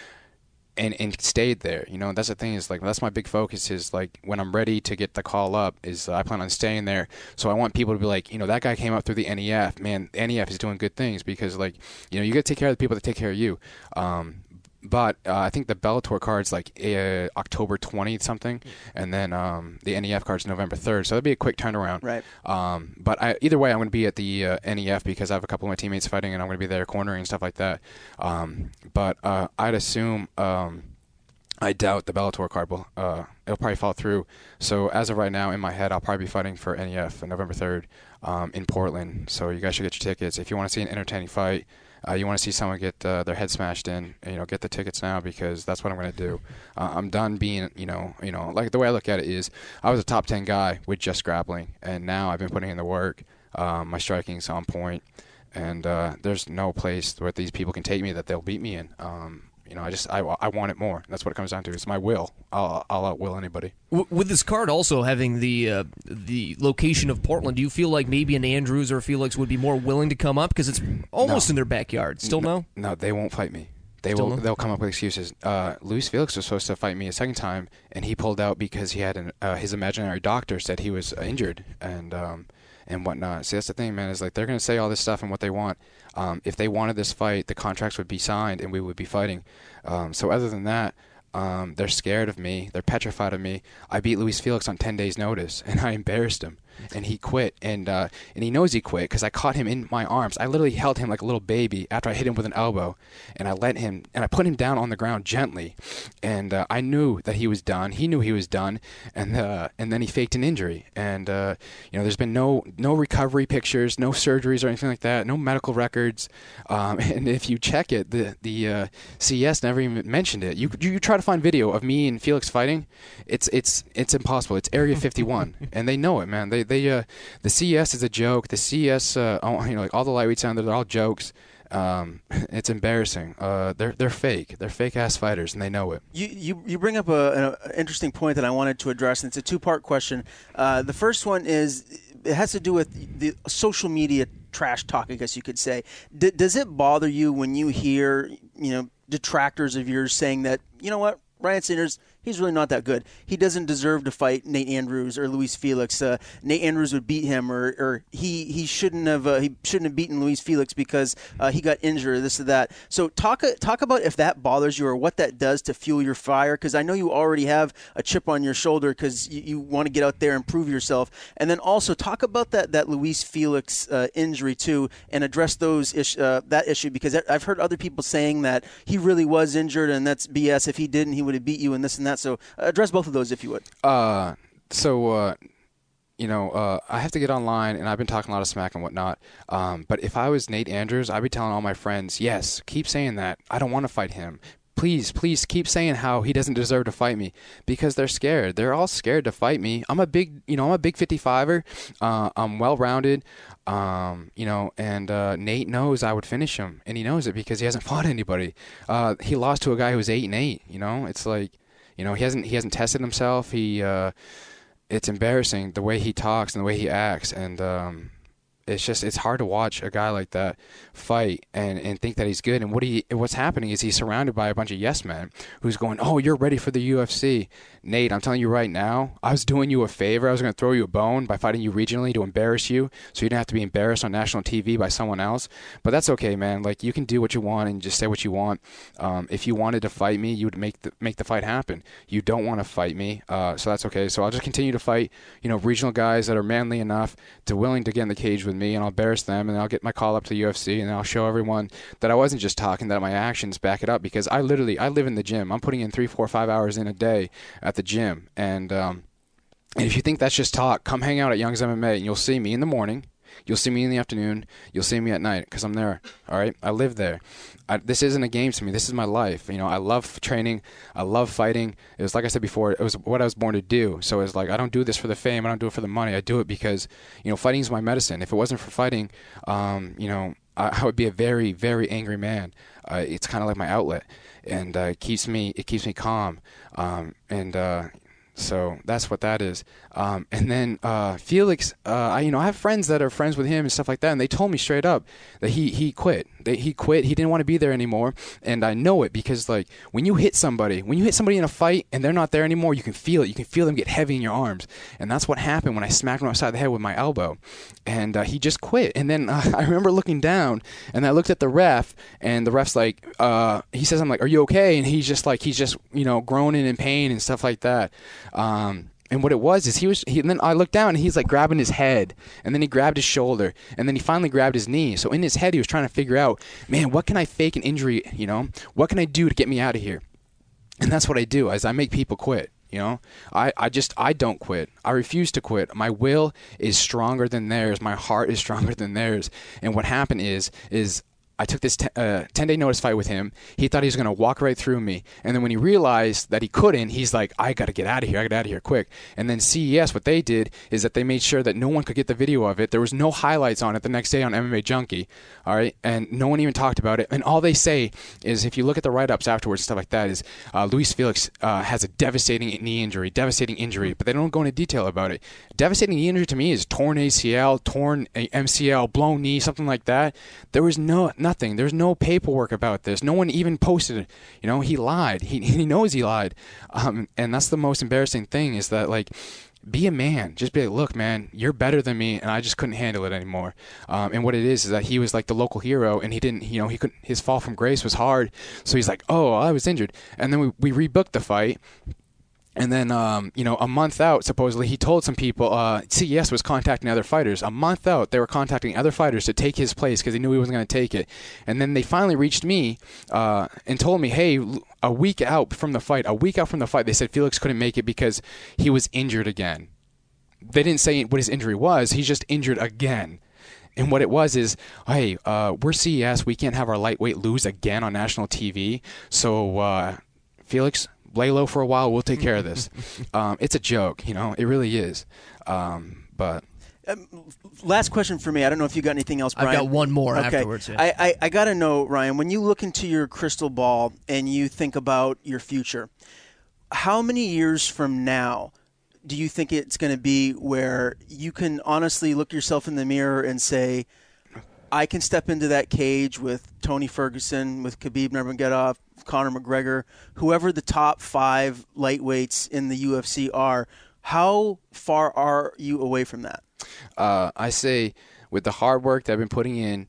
stayed there. That's the thing is that's my big focus is when I'm ready to get the call up is I plan on staying there. So I want people to be like, that guy came up through the NEF, man, the NEF is doing good things because you got to take care of the people that take care of you. But I think the Bellator card's October 20th something, and then the NEF card's November 3rd. So that'd be a quick turnaround. Right. But either way, I'm going to be at the NEF because I have a couple of my teammates fighting, and I'm going to be there cornering and stuff like that. But I'd assume I doubt the Bellator card will it'll probably fall through. So as of right now, in my head, I'll probably be fighting for NEF on November 3rd in Portland. So you guys should get your tickets if you want to see an entertaining fight. You want to see someone get their head smashed in, get the tickets now because that's what I'm going to do. I'm done being, the way I look at it is I was a top 10 guy with just grappling, and now I've been putting in the work. My striking's on point, and there's no place where these people can take me that they'll beat me in. I want it more. That's what it comes down to. It's my will. I'll outwill anybody. With this card also having the location of Portland, do you feel like maybe an Andrews or a Felix would be more willing to come up because it's almost in their backyard? Still no? No, they won't fight me. They'll come up with excuses. Luis Felix was supposed to fight me a second time, and he pulled out because he had his imaginary doctor said he was injured and whatnot. See, that's the thing, man, is they're going to say all this stuff and what they want. If they wanted this fight, the contracts would be signed and we would be fighting. So other than that, they're scared of me. They're petrified of me. I beat Luis Felix on 10 days' notice, and I embarrassed him. And he quit, and he knows he quit because I caught him in my arms. I literally held him like a little baby after I hit him with an elbow, and I put him down on the ground gently, and I knew that he was done. He knew he was done, and then he faked an injury. And there's been no recovery pictures, no surgeries or anything like that, no medical records. And if you check it, the CES never even mentioned it. You try to find video of me and Felix fighting, it's impossible. It's Area 51, and they know it, man. The CES is a joke. The CES, all the lightweights down there, they're all jokes. It's embarrassing. They're fake. They're fake ass fighters, and they know it. You bring up an interesting point that I wanted to address, and it's a two-part question. The first one is it has to do with the social media trash talk, I guess you could say. Does it bother you when you hear detractors of yours saying that Ryan Sanders, he's really not that good. He doesn't deserve to fight Nate Andrews or Luis Felix. Nate Andrews would beat him, or he shouldn't have beaten Luis Felix because he got injured, or this or that. So talk about if that bothers you or what that does to fuel your fire, because I know you already have a chip on your shoulder because you want to get out there and prove yourself. And then also talk about that Luis Felix injury too, and address that issue, because I've heard other people saying that he really was injured and that's BS. If he didn't, he would have beat you and this and that. So address both of those if you would. I have to get online, and I've been talking a lot of smack and whatnot. But if I was Nate Andrews, I'd be telling all my friends, yes, keep saying that. I don't want to fight him. Please keep saying how he doesn't deserve to fight me, because they're scared. They're all scared to fight me. I'm a big 55er. I'm well-rounded. And Nate knows I would finish him, and he knows it because he hasn't fought anybody. He lost to a guy who was 8-8. It's like, he hasn't tested himself. It's embarrassing the way he talks and the way he acts, and it's hard to watch a guy like that fight and think that he's good. And what's happening is he's surrounded by a bunch of yes men who's going, oh, you're ready for the UFC. Nate, I'm telling you right now, I was doing you a favor. I was going to throw you a bone by fighting you regionally to embarrass you so you didn't have to be embarrassed on national TV by someone else. But that's okay, man. You can do what you want and just say what you want. If you wanted to fight me, you would make the fight happen. You don't want to fight me, so that's okay. So I'll just continue to fight, regional guys that are manly enough to willing to get in the cage with me, and I'll embarrass them, and I'll get my call up to the UFC, and I'll show everyone that I wasn't just talking, that my actions back it up, because I live in the gym. I'm putting in 3, 4, 5 hours in a day at the gym, and if you think that's just talk, come hang out at Young's MMA, and you'll see me in the morning, You'll see me in the afternoon. You'll see me at night because I'm there. All right, I live there. This isn't a game to me. This is my life. You know, I love training. I love fighting. It was like I said before. It was what I was born to do. So it's like I don't do this for the fame. I don't do it for the money. I do it because, you know, fighting is my medicine. If it wasn't for fighting, you know, I would be a very, very angry man. It's kind of like my outlet, and it keeps me calm. So that's what that is. And then Felix, I have friends that are friends with him and stuff like that, and they told me straight up that he quit. He quit. He didn't want to be there anymore, and I know it because like when you hit somebody in a fight and they're not there anymore, you can feel it. You can feel them get heavy in your arms, and that's what happened when I smacked him upside the head with my elbow, and he just quit. And then I remember looking down, and I looked at the ref, and the ref's like, he says, I'm like, are you okay? And he's just groaning in pain and stuff like that. And what it was is and then I looked down and he's like grabbing his head, and then he grabbed his shoulder, and then he finally grabbed his knee. So in his head he was trying to figure out, man, what can I fake an injury, you know? What can I do to get me out of here? And that's what I do, is I make people quit. You know, I don't quit. I refuse to quit. My will is stronger than theirs. My heart is stronger than theirs. And what happened is I took this 10-day notice fight with him. He thought he was going to walk right through me. And then when he realized that he couldn't, he's like, I got to get out of here. I got out of here quick. And then CES, what they did is that they made sure that no one could get the video of it. There was no highlights on it the next day on MMA Junkie. All right. And no one even talked about it. And all they say is, if you look at the write-ups afterwards, stuff like that, is Luis Felix has a devastating knee injury, but they don't go into detail about it. Devastating knee injury to me is torn ACL, torn MCL, blown knee, something like that. There was nothing. There's no paperwork about this. No one even posted it. You know, he lied. He knows he lied. And that's the most embarrassing thing, is that, like, be a man. Just be like, look, man, you're better than me, and I just couldn't handle it anymore. And what it is that he was like the local hero, and he didn't, you know, he couldn't. His fall from grace was hard, so he's like, oh, I was injured, and then we rebooked the fight. And then, a month out, supposedly, he told some people, CES was contacting other fighters. A month out, they were contacting other fighters to take his place because they knew he wasn't going to take it. And then they finally reached me and told me, hey, a week out from the fight, they said Felix couldn't make it because he was injured again. They didn't say what his injury was. He's just injured again. And what it was is, hey, we're CES. We can't have our lightweight lose again on national TV. So, Felix, lay low for a while. We'll take care of this. It's a joke, you know. It really is. But last question for me. I don't know if you got anything else, Brian. I've got one more okay. afterwards. Yeah. I got to know, Ryan, when you look into your crystal ball and you think about your future, how many years from now do you think it's going to be where you can honestly look yourself in the mirror and say, I can step into that cage with Tony Ferguson, with Khabib Nurmagomedov, Conor McGregor, whoever the top 5 lightweights in the UFC are? How far are you away from that? I say with the hard work that I've been putting in,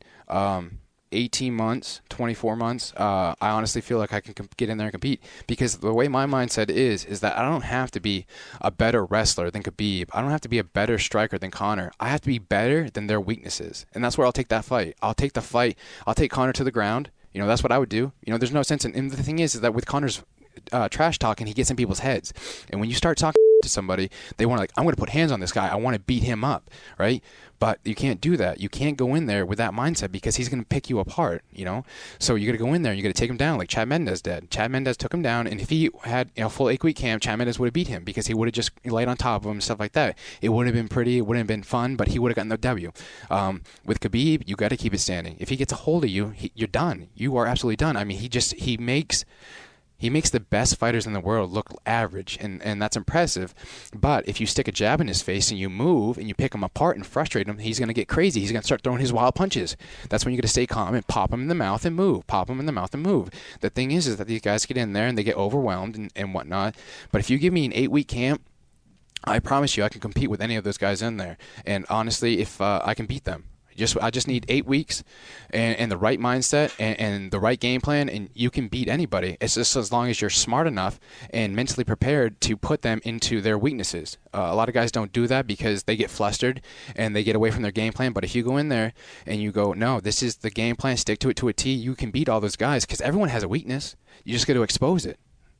18 months, 24 months, I honestly feel like I can get in there and compete, because the way my mindset is that I don't have to be a better wrestler than Khabib. I don't have to be a better striker than Conor. I have to be better than their weaknesses, and that's where I'll take that fight. I'll take the fight. I'll take Conor to the ground. You know, that's what I would do. You know, there's no sense in, and the thing is that with Conor's trash talking, he gets in people's heads, and when you start talking to somebody, they want to, like, I'm going to put hands on this guy. I want to beat him up, right? But you can't do that. You can't go in there with that mindset, because he's going to pick you apart, you know? So you got to go in there and you got to take him down like Chad Mendes did. Chad Mendes took him down, and if he had a full 8-week camp, Chad Mendes would have beat him, because he would have just laid on top of him and stuff like that. It wouldn't have been pretty. It wouldn't have been fun, but he would have gotten the W. With Khabib, you got to keep it standing. If he gets a hold of you, you're done. You are absolutely done. I mean, he makes the best fighters in the world look average, and that's impressive. But if you stick a jab in his face and you move and you pick him apart and frustrate him, he's going to get crazy. He's going to start throwing his wild punches. That's when you got to stay calm and pop him in the mouth and move. Pop him in the mouth and move. The thing is that these guys get in there and they get overwhelmed and whatnot. But if you give me an 8-week camp, I promise you I can compete with any of those guys in there. And honestly, if I can beat them. I just need 8 weeks and the right mindset and the right game plan, and you can beat anybody. It's just as long as you're smart enough and mentally prepared to put them into their weaknesses. A lot of guys don't do that because they get flustered and they get away from their game plan. But if you go in there and you go, no, this is the game plan, stick to it to a T, you can beat all those guys, because everyone has a weakness. You just got to expose it.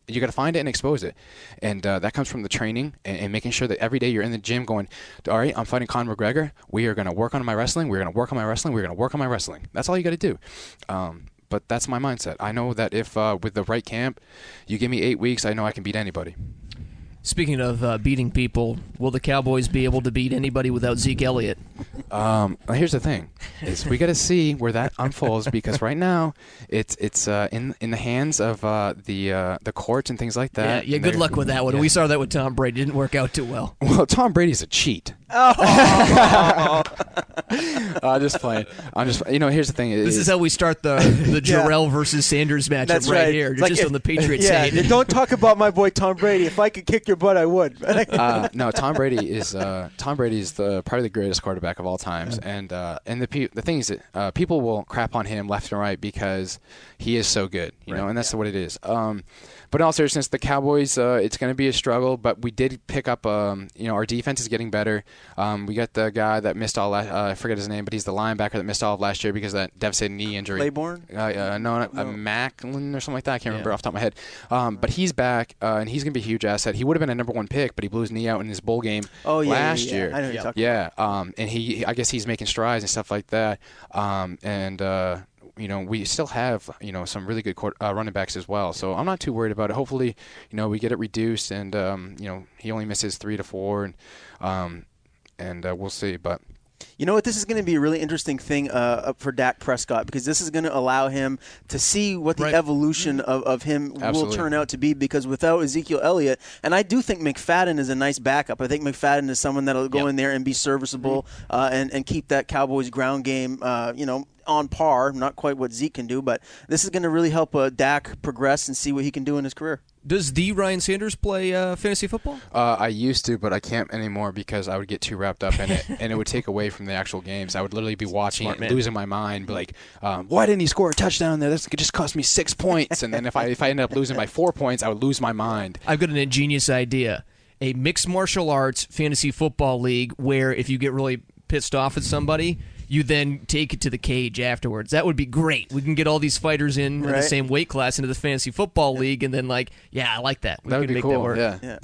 You got to find it and expose it, and that comes from the training and making sure that every day you're in the gym going, all right, I'm fighting Conor McGregor. We are going to work on my wrestling. We're going to work on my wrestling. We're going to work on my wrestling. That's all you got to do. But that's my mindset. I know that if with the right camp, you give me 8 weeks, I know I can beat anybody. Speaking of beating people, will the Cowboys be able to beat anybody without Zeke Elliott? Here's the thing: is we got to see where that unfolds, because right now it's in the hands of the courts and things like that. Yeah. Good luck with that one. Yeah. We saw that with Tom Brady. It didn't work out too well. Well, Tom Brady's a cheat. Just playing. Here's the thing: this is how we start the Jarrell versus Sanders matchup. That's right here, like just on the Patriots. Yeah, don't talk about my boy Tom Brady. If I could kick your butt, I would. No, Tom Brady is probably the greatest quarterback of all times, and the thing is that people will crap on him left and right because he is so good, and that's what it is. But in all seriousness, the Cowboys, it's going to be a struggle, but we did pick up, our defense is getting better. We got the guy that missed all I forget his name, but he's the linebacker that missed all of last year because of that devastating knee injury. Claiborne? No. Macklin or something like that. I can't remember off the top of my head. But he's back, and he's going to be a huge asset. He would have been a number 1 pick, but he blew his knee out in his bowl game last year. I know you're talking about. And I guess he's making strides and stuff like that. We still have, some really good running backs as well. So I'm not too worried about it. Hopefully, we get it reduced, and he only misses 3 to 4, and we'll see. But you know what? This is going to be a really interesting thing for Dak Prescott, because this is going to allow him to see what the evolution of him will turn out to be, because without Ezekiel Elliott, and I do think McFadden is a nice backup. I think McFadden is someone that will go in there and be serviceable and keep that Cowboys ground game, on par. Not quite what Zeke can do, but this is going to really help Dak progress and see what he can do in his career. Does the Ryan Sanders play fantasy football? I used to, but I can't anymore because I would get too wrapped up in it, and it would take away from the actual games. I would literally be watching it and losing my mind, be like, why didn't he score a touchdown there? This could just cost me 6 points. And then if I ended up losing by 4 points, I would lose my mind. I've got an ingenious idea. A mixed martial arts fantasy football league where if you get really pissed off at somebody, you then take it to the cage afterwards. That would be great. We can get all these fighters in the same weight class into the fantasy football league, and then I like that. That would be make cool. That work.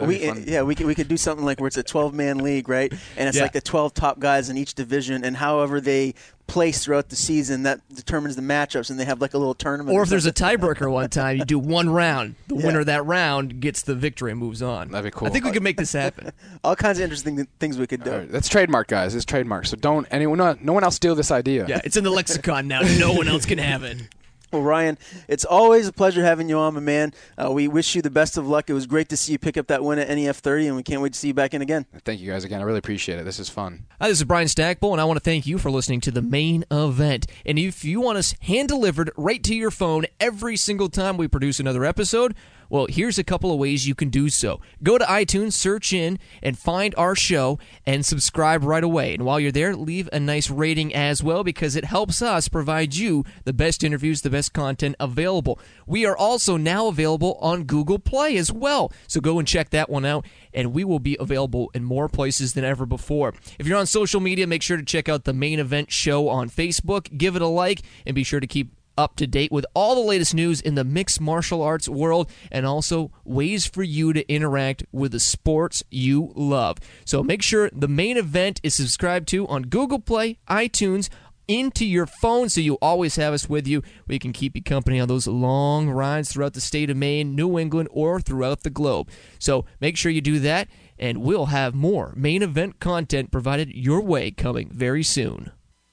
We could do something like where it's a 12-man league, right? And it's like the 12 top guys in each division, and however they place throughout the season, that determines the matchups, and they have like a little tournament. Or if there's a tiebreaker one time, you do one round. The winner of that round gets the victory and moves on. That'd be cool. I think we could make this happen. All kinds of interesting things we could do. Right, that's trademark, guys. It's trademark. So no one else steal this idea. Yeah, it's in the lexicon now. No one else can have it. Well, Ryan, it's always a pleasure having you on, my man. We wish you the best of luck. It was great to see you pick up that win at NEF 30, and we can't wait to see you back in again. Thank you guys again. I really appreciate it. This is fun. Hi, this is Brian Stackpole, and I want to thank you for listening to The Main Event. And if you want us hand-delivered right to your phone every single time we produce another episode, well, here's a couple of ways you can do so. Go to iTunes, search in, and find our show, and subscribe right away. And while you're there, leave a nice rating as well, because it helps us provide you the best interviews, the best content available. We are also now available on Google Play as well, so go and check that one out, and we will be available in more places than ever before. If you're on social media, make sure to check out The Main Event Show on Facebook, give it a like, and be sure to keep up to date with all the latest news in the mixed martial arts world, and also ways for you to interact with the sports you love. So make sure The Main Event is subscribed to on Google Play, iTunes, into your phone, so you always have us with you. We can keep you company on those long rides throughout the state of Maine, New England, or throughout the globe. So make sure you do that, and we'll have more Main Event content provided your way coming very soon.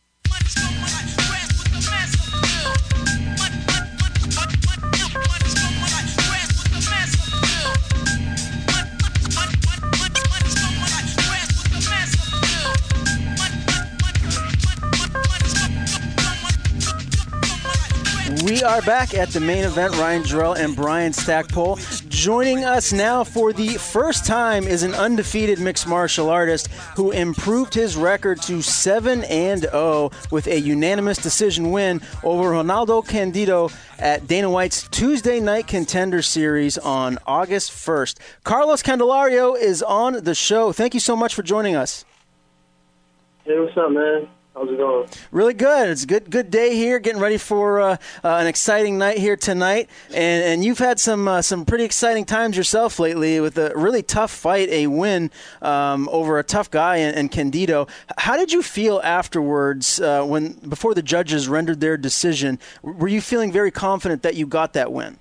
We are back at The Main Event. Ryan Jarrell and Brian Stackpole. Joining us now for the first time is an undefeated mixed martial artist who improved his record to 7-0 with a unanimous decision win over Ronaldo Candido at Dana White's Tuesday Night Contender Series on August 1st. Carlos Candelario is on the show. Thank you so much for joining us. Hey, what's up, man? How's it going? Really good. It's a good day here, getting ready for an exciting night here tonight. And you've had some pretty exciting times yourself lately with a really tough fight, a win over a tough guy in Candido. How did you feel afterwards before the judges rendered their decision? Were you feeling very confident that you got that win?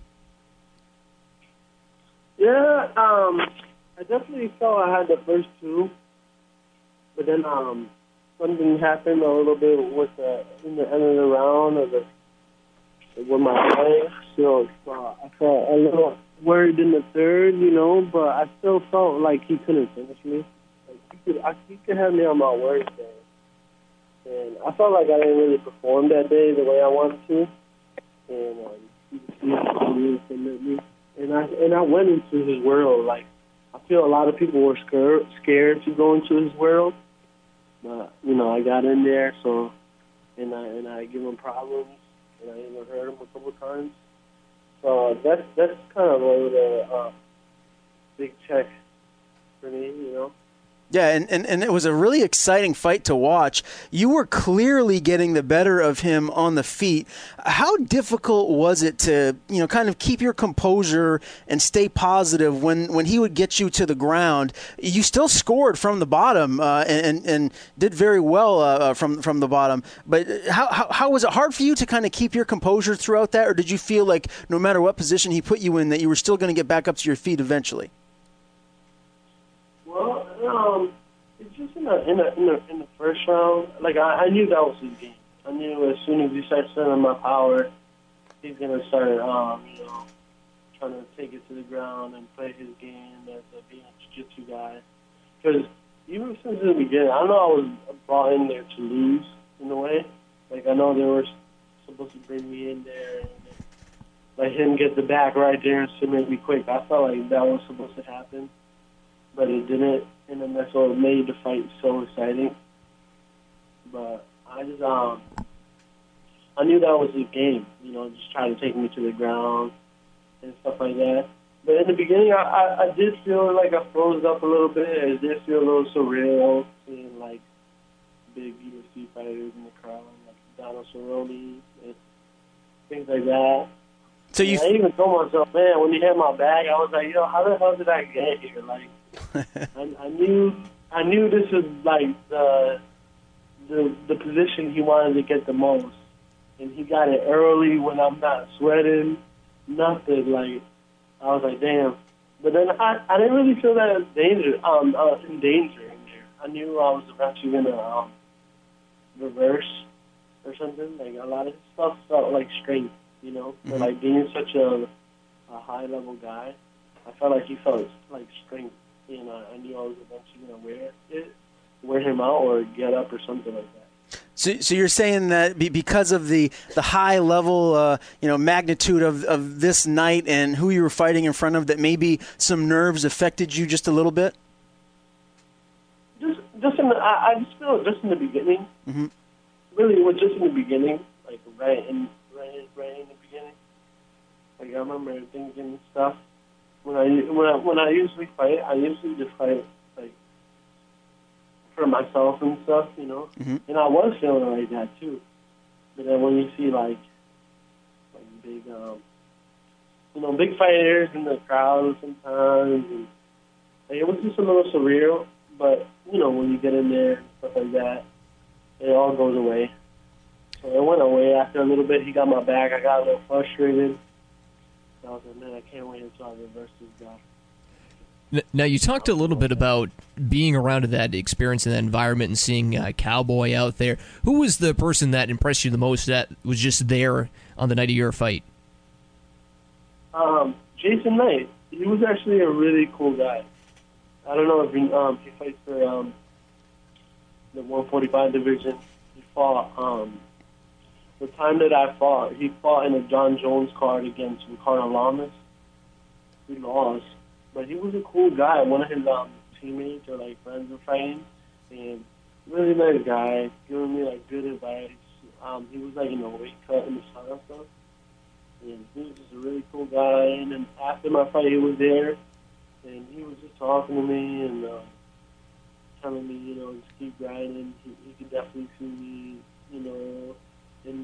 Yeah, I definitely felt I had the first two, but then something happened a little bit with in the end of the round with my eye. So I felt a little worried in the third, but I still felt like he couldn't finish me. Like he could have me on my worst day. And I felt like I didn't really perform that day the way I wanted to. And he really submitted me. And I went into his world. Like, I feel a lot of people were scared to go into his world. But, I got in there, and I give him problems, and I even hurt him a couple times. So that's kind of like a big check for me, Yeah, and it was a really exciting fight to watch. You were clearly getting the better of him on the feet. How difficult was it to, kind of keep your composure and stay positive when he would get you to the ground? You still scored from the bottom and did very well from the bottom. But how was it hard for you to kind of keep your composure throughout that, or did you feel like no matter what position he put you in that you were still going to get back up to your feet eventually? Well, it's just in the first round. Like I knew that was his game. I knew as soon as he starts sending my power, he's gonna start, trying to take it to the ground and play his game as being a jiu-jitsu guy. Because even since the beginning, I know I was brought in there to lose in a way. Like I know they were supposed to bring me in there and let him get the back right there and submit me quick. I felt like that was supposed to happen. But it didn't, and then that's what made the fight so exciting. But I just, I knew that was his game, just trying to take me to the ground and stuff like that. But in the beginning, I did feel like I froze up a little bit. It did feel a little surreal seeing, like, big UFC fighters in the crowd, like Donald Cerrone and things like that. So I even told myself, man, when he hit my back, I was like, how the hell did I get here? Like, I knew this was like the position he wanted to get the most, and he got it early when I'm not sweating, nothing. Like I was like, damn. But then I didn't really feel that in danger in there. I knew I was eventually gonna reverse or something. Like a lot of stuff felt like strength, But like being such a high level guy, I felt like he felt like strength. And I knew I was eventually going to wear him out or get up or something like that. So you're saying that because of the high level, magnitude of this night and who you were fighting in front of, that maybe some nerves affected you just a little bit? I just feel just in the beginning. Mm-hmm. Really, it was just in the beginning, like right in the beginning. Like I remember thinking stuff. When I usually fight, I usually just fight like for myself and stuff, Mm-hmm. And I was feeling like that too. But then when you see like big, big fighters in the crowd sometimes, and like, it was just a little surreal. But when you get in there and stuff like that, it all goes away. So it went away after a little bit. He got my back. I got a little frustrated. I was like, man, I can't wait until I reverse this guy. Now, you talked a little bit about being around that experience in that environment and seeing Cowboy out there. Who was the person that impressed you the most that was just there on the night of your fight? Jason Knight. He was actually a really cool guy. I don't know if he fights for the 145 division. He fought... The time that I fought, he fought in a John Jones card against Ricardo Lamas. He lost. But he was a cool guy. One of his teammates or, friends were fighting. And really nice guy, giving me, good advice. He was, in a weight cut in the sun and stuff. And he was just a really cool guy. And then after my fight, he was there. And he was just talking to me. And telling me, you know, just keep grinding. He could definitely see me, you know, in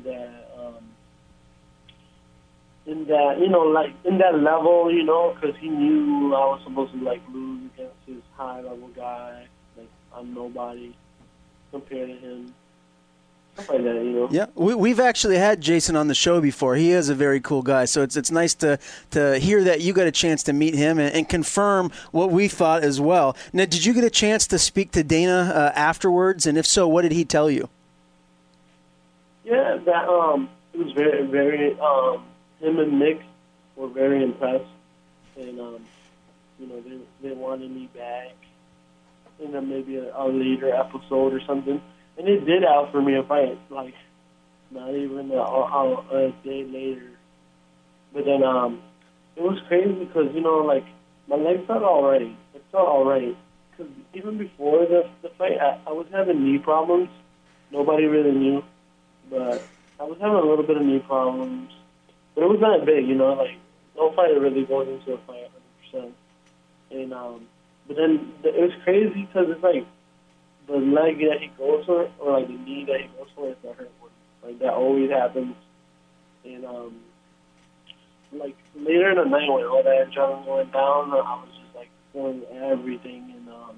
that, you know, like in that level, you know, because he knew I was supposed to like lose against his high level guy. Like I'm nobody compared to him. Stuff like that, you know. Yeah, we've actually had Jason on the show before. He is a very cool guy, so it's nice to hear that you got a chance to meet him and confirm what we thought as well. Now, did you get a chance to speak to Dana afterwards? And if so, what did he tell you? Yeah, that it was very, very. Him and Nick were very impressed, and you know, they wanted me back in maybe a later episode or something. And they did offer me a fight, like not even a day later. But then it was crazy because, you know, like my legs felt alright. It felt alright. Because even before the fight, I was having knee problems. Nobody really knew, but I was having a little bit of knee problems. But it was not big, you know, like no fighter really goes into a fight 100%. And but then it was crazy because it's like the leg that he goes for, or like the knee that he goes for, is the hurt one. Like that always happens. And like later in the night when all that adrenaline went down, I was just like feeling everything,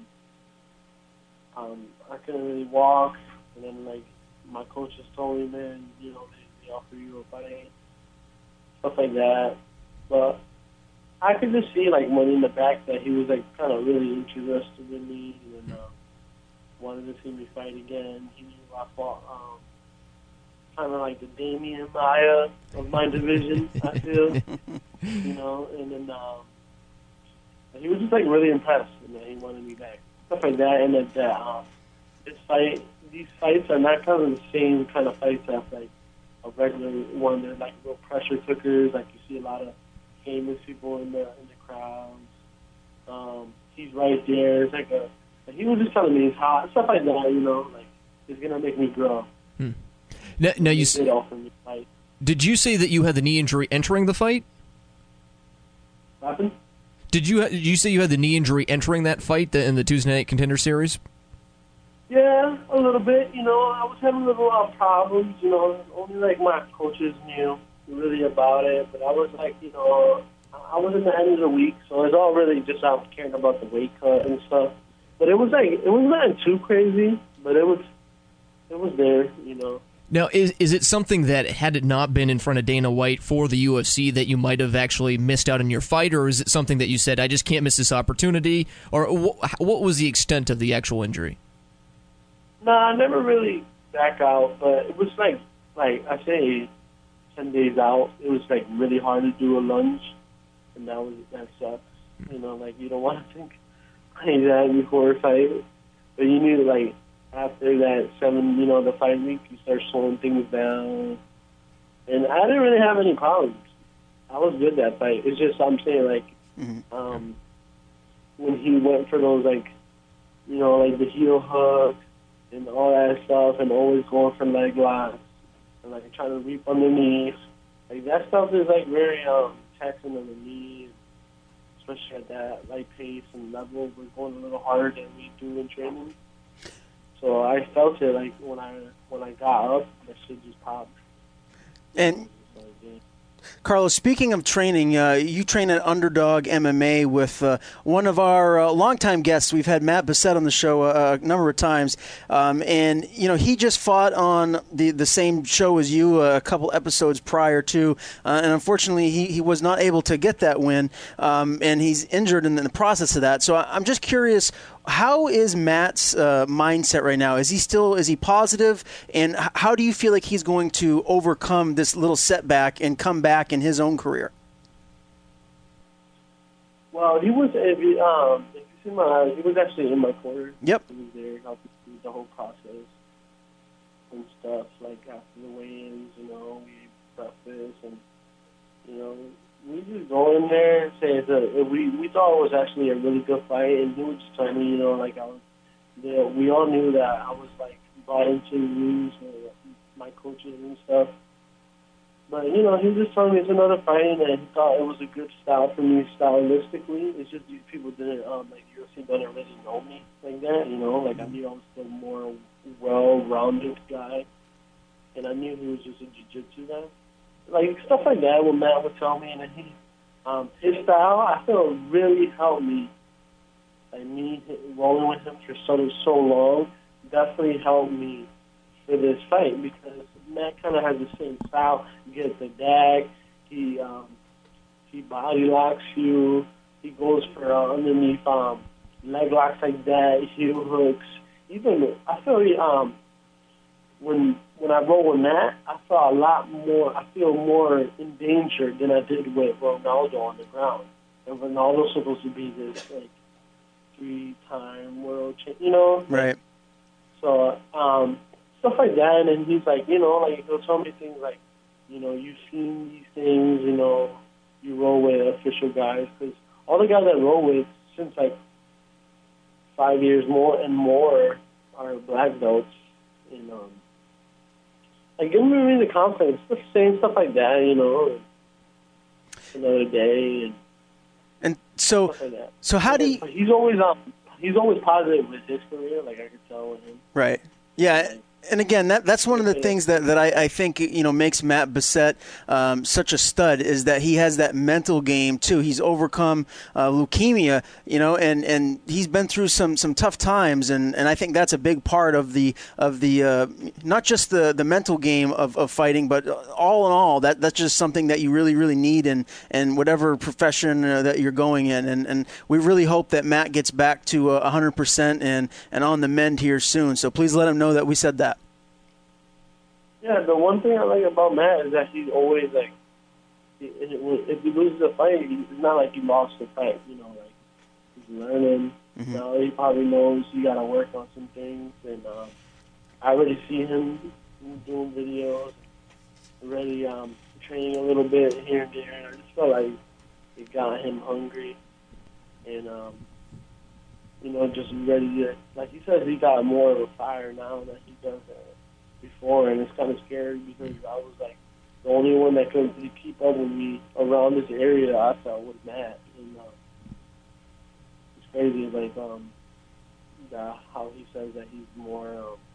and I couldn't really walk. And then like my coaches told me, man, you know, they offer you a fight, stuff like that. But I could just see like when in the back that he was like kind of really interested in me, and wanted to see me fight again. He knew I fought kind of like the Damian Maya of my division, I feel. You know, and then he was just like really impressed, and he wanted me back. Stuff like that, and that these fights are not kind of the same kind of fights as like a regular one. They're like real pressure cookers. Like you see a lot of famous people in the crowds. He's right there. It's like he was just telling me he's hot, stuff like that. You know, like it's gonna make me grow. Now did you say that you had the knee injury entering the fight? What happened? Did you say you had the knee injury entering that fight in the Tuesday Night Contender Series? Yeah, a little bit. You know, I was having a little problems. You know, only like my coaches knew really about it. But I was like, you know, I was in the end of the week, so it's all really just out caring about the weight cut and stuff. But it was like, it was not too crazy, but it was there, you know. Now, is it something that, had it not been in front of Dana White for the UFC, that you might have actually missed out on your fight, or is it something that you said, I just can't miss this opportunity? Or what was the extent of the actual injury? No, I never really back out, but it was like I say, 10 days out, it was like really hard to do a lunge, and that sucks. You know, like you don't want to think like that before a fight, but you knew like after that the fight week, you start slowing things down, and I didn't really have any problems. I was good that fight. It's just I'm saying like when he went for those like the heel hook and all that stuff, and always going for leg locks and like trying to reap underneath. Like that stuff is like very taxing on the knee, especially at that light pace and level. We're going a little harder than we do in training. So I felt it like when I got up, that shit just popped. And Carlos, speaking of training, you train at Underdog MMA with one of our longtime guests. We've had Matt Bessette on the show a number of times, and he just fought on the same show as you a couple episodes prior to, and unfortunately he was not able to get that win, and he's injured in the process of that. So I'm just curious, how is Matt's mindset right now? Is he positive? And how do you feel like he's going to overcome this little setback and come back in his own career? Well, he was. If you see he was actually in my corner. Yep. He was there helping through the whole process and stuff. Like after the weigh-ins, we breakfast and we just go in there and say we thought it was actually a really good fight, and he was just telling me, we all knew that I was like brought into the news with my coaches and stuff. But you know, he was just telling me it's another fight, and he thought it was a good style for me stylistically. It's just these people didn't, like, UFC didn't really know me like that, you know? Like, I knew I was still more well-rounded guy, and I knew he was just a jiu-jitsu guy. Like, stuff like that, what Matt would tell me, and then his style, I feel really helped me. Like, me rolling with him for so long definitely helped me for this fight, because Matt kind of has the same style. You get the dag, he body locks you, he goes for underneath leg locks like that, heel hooks. Even I feel when I roll with Matt, I feel more in danger than I did with Ronaldo on the ground. And Ronaldo's supposed to be this like 3-time world champion, you know? Right. So stuff like that, and then he's like, you know, like he'll tell me things like, you know, you've seen these things, you know, you roll with official guys, because all the guys I roll with since like 5 years more are black belts, and like giving me the confidence, just saying stuff like that, you know, another day and so stuff like that. So how do you? He's always positive with his career, like I could tell with him. Right. Yeah. And again, that's one of the things that I think, you know, makes Matt Bessette such a stud, is that he has that mental game too. He's overcome leukemia, you know, and he's been through some tough times, and I think that's a big part of the not just the mental game of fighting, but all in all, that's just something that you really need in whatever profession that you're going in, and we really hope that Matt gets back to 100% and on the mend here soon. So please let him know that we said that. Yeah, the one thing I like about Matt is that he's always like, if he loses a fight, it's not like he lost the fight. You know, like he's learning. Mm-hmm. You know, he probably knows you got to work on some things, and I already see him doing videos, already training a little bit here and there. And I just felt like it got him hungry, and you know, just ready to. Like he says, he got more of a fire now than he does before, and it's kind of scary because I was like the only one that could really keep up with me around this area. I felt was Matt, and it's crazy, like how he says that he's more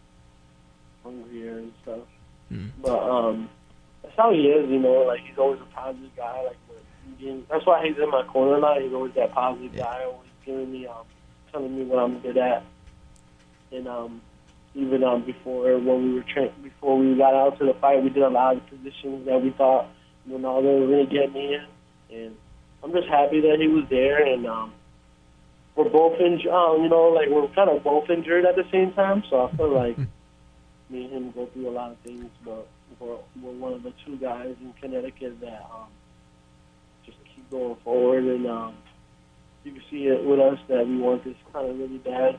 hungrier and stuff. But that's how he is, you know. Like he's always a positive guy. Like that's why he's in my corner a lot. He's always that positive guy, always giving me, telling me what I'm good at, and even before we got out to the fight, we did a lot of positions that we thought Ronaldo was going to get me in, and I'm just happy that he was there. And we're both injured, you know, like we're kind of both injured at the same time. So I feel like me and him go through a lot of things, but we're one of the two guys in Connecticut that just keep going forward, and you can see it with us that we want this kind of really bad.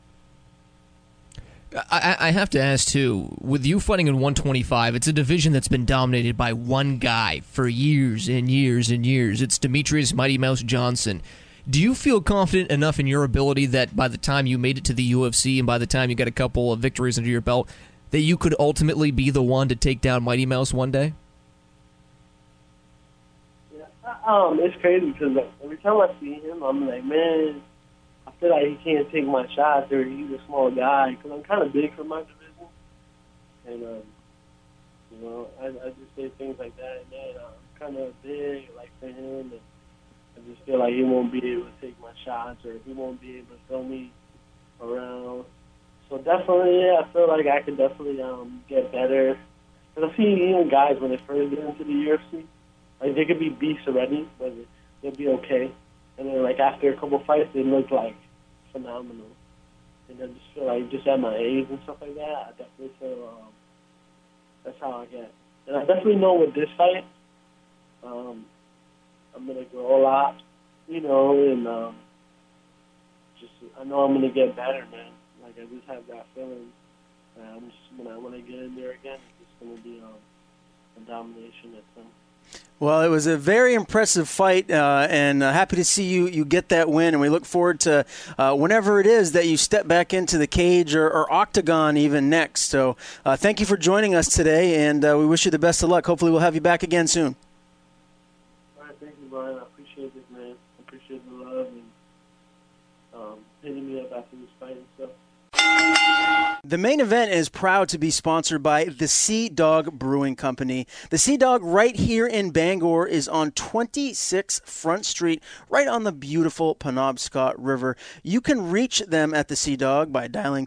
I have to ask, too, with you fighting in 125, it's a division that's been dominated by one guy for years and years and years. It's Demetrious Mighty Mouse Johnson. Do you feel confident enough in your ability that by the time you made it to the UFC and by the time you got a couple of victories under your belt, that you could ultimately be the one to take down Mighty Mouse one day? Yeah, it's crazy because every time I see him, I'm like, man, I feel like he can't take my shots, or he's a small guy, because I'm kind of big for my division. And, you know, I just say things like that, man, I'm kind of big, like, for him, and I just feel like he won't be able to take my shots, or he won't be able to throw me around. So definitely, yeah, I feel like I could definitely get better. Because I see even guys, when they first get into the UFC, like, they could be beasts already, but they'll be okay. And then, like, after a couple fights, they look, like, phenomenal. And I just feel like, just at my age and stuff like that, I definitely feel that's how I get. And I definitely know with this fight, I'm going to grow a lot, you know, and I know I'm going to get better, man. Like, I just have that feeling. When I get in there again, it's just going to be a domination at some. Well, it was a very impressive fight, and happy to see you get that win. And we look forward to whenever it is that you step back into the cage or octagon even next. So thank you for joining us today, and we wish you the best of luck. Hopefully we'll have you back again soon. All right, thank you, Brian. I appreciate it, man. I appreciate the love and hitting me up after this fight and stuff. The main event is proud to be sponsored by the Sea Dog Brewing Company. The Sea Dog right here in Bangor is on 26 Front Street, right on the beautiful Penobscot River. You can reach them at the Sea Dog by dialing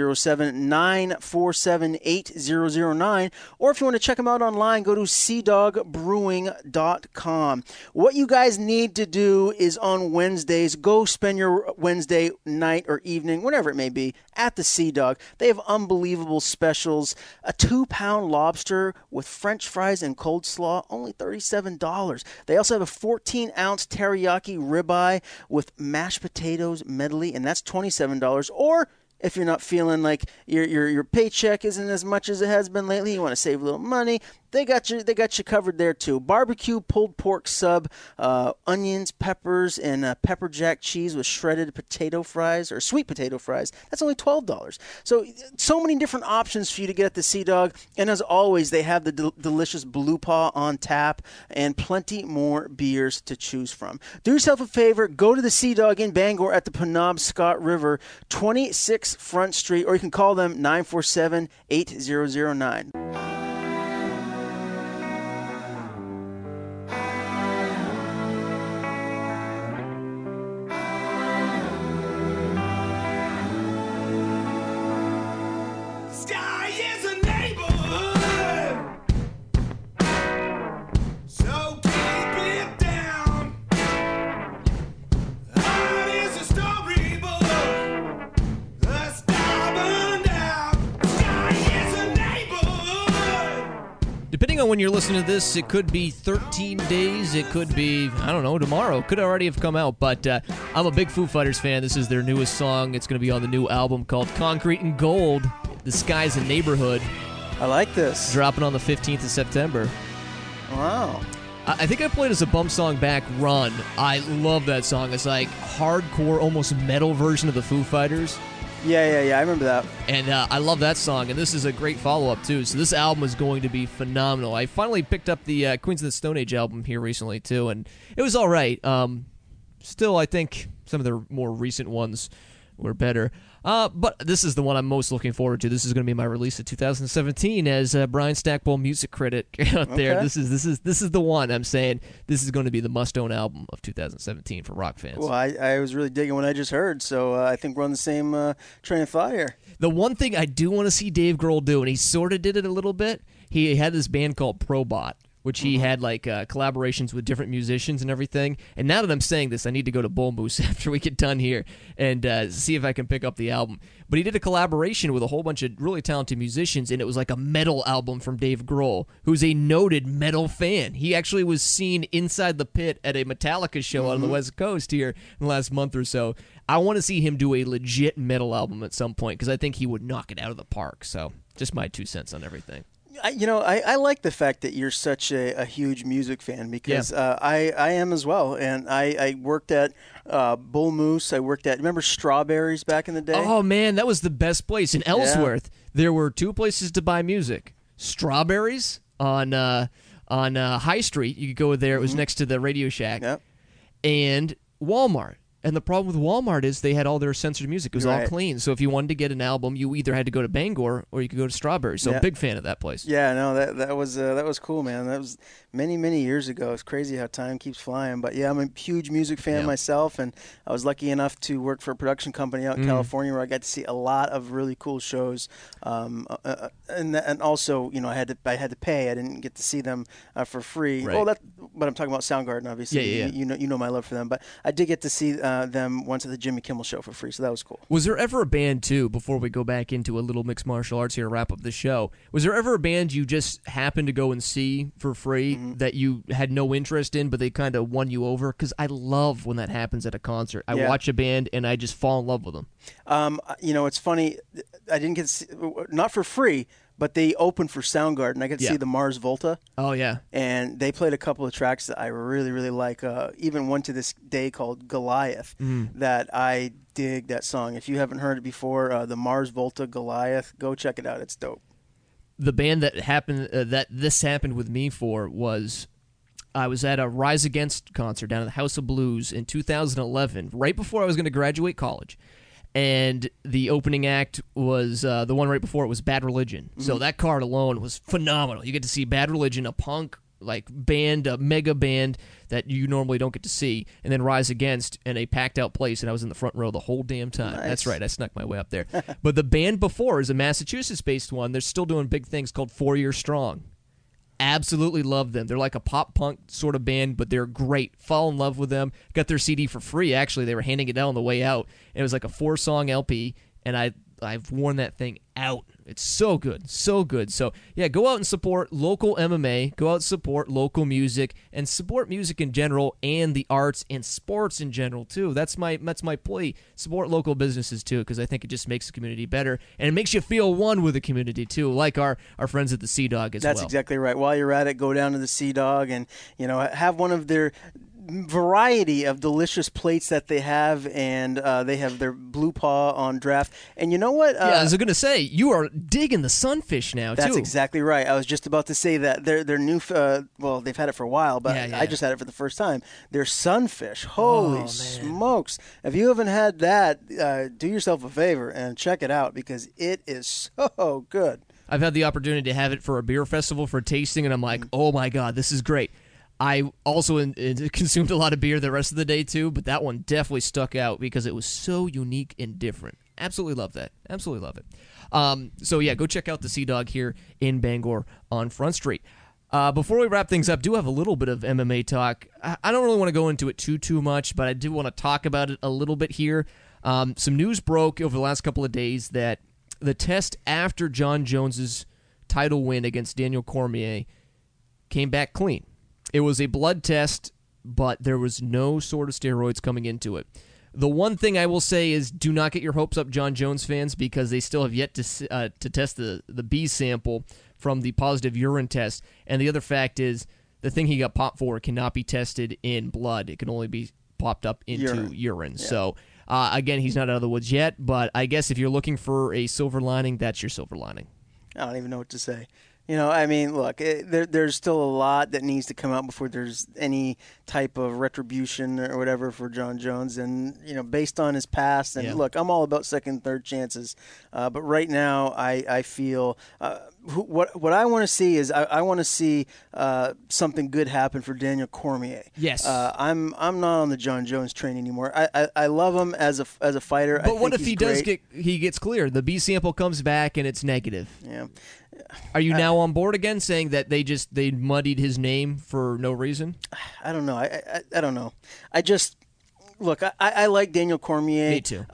207-947-8009, or if you want to check them out online, go to seadogbrewing.com. What you guys need to do is on Wednesdays, go spend your Wednesday night or evening, whatever it may be, at the Sea Dog. They have unbelievable specials. A 2-pound lobster with French fries and coleslaw, only $37. They also have a 14-ounce teriyaki ribeye with mashed potatoes medley, and that's $27. Or if you're not feeling like your paycheck isn't as much as it has been lately, you want to save a little money, they got you covered there too. Barbecue pulled pork sub, onions, peppers, and pepper jack cheese with shredded potato fries or sweet potato fries. That's only $12. So many different options for you to get at the Sea Dog. And as always, they have the delicious Blue Paw on tap and plenty more beers to choose from. Do yourself a favor, go to the Sea Dog in Bangor at the Penobscot River, 26 Front Street, or you can call them 947-8009. Sky is a neighborhood, so keep it down. Heart is a storybook, the star burned out. Sky is a neighborhood. Depending on when you're listening to this, it could be 13 days. It could be, I don't know, tomorrow. Could already have come out, but I'm a big Foo Fighters fan. This is their newest song. It's going to be on the new album called Concrete and Gold. The Sky's a Neighborhood. I like this. Dropping on the 15th of September. Wow. I think I played as a bump song back, Run. I love that song. It's like hardcore, almost metal version of the Foo Fighters. Yeah, I remember that. And I love that song, and this is a great follow-up, too. So this album is going to be phenomenal. I finally picked up the Queens of the Stone Age album here recently, too, and it was all right. Still, I think some of their more recent ones were better. But this is the one I'm most looking forward to. This is going to be my release of 2017 as Brian Stackpole music critic out there. This is the one I'm saying. This is going to be the must-own album of 2017 for rock fans. Well, I was really digging what I just heard, so I think we're on the same train of thought here. The one thing I do want to see Dave Grohl do, and he sort of did it a little bit, he had this band called Probot, which he had like collaborations with different musicians and everything. And now that I'm saying this, I need to go to Bull Moose after we get done here and see if I can pick up the album. But he did a collaboration with a whole bunch of really talented musicians, and it was like a metal album from Dave Grohl, who's a noted metal fan. He actually was seen inside the pit at a Metallica show out on the West Coast here in the last month or so. I want to see him do a legit metal album at some point because I think he would knock it out of the park. So just my 2 cents on everything. I like the fact that you're such a huge music fan because I am as well. And I worked at Bull Moose. I worked at, remember Strawberries back in the day? Oh, man, that was the best place. In Ellsworth, there were 2 places to buy music. Strawberries on High Street. You could go there. It was next to the Radio Shack. Yep. And Walmart. And the problem with Walmart is they had all their censored music. It was all clean. So if you wanted to get an album, you either had to go to Bangor or you could go to Strawberry. So big fan of that place. Yeah, no, that was cool, man. That was many years ago. It's crazy how time keeps flying. But yeah, I'm a huge music fan myself, and I was lucky enough to work for a production company out in California where I got to see a lot of really cool shows. And also, I had to pay. I didn't get to see them for free. Right. But I'm talking about Soundgarden, obviously. Yeah. You know my love for them. But I did get to see them once at the Jimmy Kimmel Show for free, so that was cool. Was there ever a band, too, before we go back into a little mixed martial arts here to wrap up the show, was there ever a band you just happened to go and see for free that you had no interest in, but they kind of won you over? Because I love when that happens at a concert. I watch a band, and I just fall in love with them. It's funny. I didn't get to see, not for free, but they opened for Soundgarden. I got to see the Mars Volta. Oh, yeah. And they played a couple of tracks that I really, really like. Even one to this day called Goliath that I dig that song. If you haven't heard it before, the Mars Volta Goliath, go check it out. It's dope. The band that this happened with me for was I was at a Rise Against concert down at the House of Blues in 2011, right before I was going to graduate college. And the opening act was the one right before it was Bad Religion. So that card alone was phenomenal. You get to see Bad Religion, a punk band, a mega band that you normally don't get to see, and then Rise Against in a packed out place, and I was in the front row the whole damn time. Nice. That's right, I snuck my way up there. But the band before is a Massachusetts-based one. They're still doing big things called 4 Year Strong. Absolutely love them. They're like a pop punk sort of band, but they're great. Fall in love with them. Got their CD for free, actually. They were handing it out on the way out. And it was like a 4-song LP, and I've worn that thing out. It's so good, so good. So, yeah, go out and support local MMA. Go out and support local music, and support music in general and the arts and sports in general, too. That's my plea. Support local businesses, too, because I think it just makes the community better, and it makes you feel one with the community, too, like our friends at the Sea Dog as well. That's exactly right. While you're at it, go down to the Sea Dog and, have one of their variety of delicious plates that they have, and they have their Blue Paw on draft. And you know what? I was going to say, you are digging the sunfish now, That's too. exactly right. I was just about to say that their new, well, they've had it for a while, but I just had it for the first time. Their sunfish. Holy smokes. If you haven't had that, do yourself a favor and check it out, because it is so good. I've had the opportunity to have it for a beer festival for tasting, and I'm like, oh my God, this is great. I also consumed a lot of beer the rest of the day, too, but that one definitely stuck out because it was so unique and different. Absolutely love that. Absolutely love it. So, yeah, go check out the Sea Dog here in Bangor on Front Street. Before we wrap things up, do have a little bit of MMA talk. I don't really want to go into it too much, but I do want to talk about it a little bit here. Some news broke over the last couple of days that the test after Jon Jones's title win against Daniel Cormier came back clean. It was a blood test, but there was no sort of steroids coming into it. The one thing I will say is do not get your hopes up, Jon Jones fans, because they still have yet to test the B sample from the positive urine test. And the other fact is the thing he got popped for cannot be tested in blood. It can only be popped up into urine. Yeah. So, again, he's not out of the woods yet, but I guess if you're looking for a silver lining, that's your silver lining. I don't even know what to say. I mean, look, there's still a lot that needs to come out before there's any type of retribution or whatever for Jon Jones. And, based on his past, and look, I'm all about second, third chances. But right now, I feel what I want to see is I want to see something good happen for Daniel Cormier. Yes. I'm not on the Jon Jones train anymore. I love him as a fighter. But what if he gets cleared? The B sample comes back and it's negative. Yeah. Are you now on board again, saying that they muddied his name for no reason? I don't know. I don't know. Look, I like Daniel Cormier. Me too.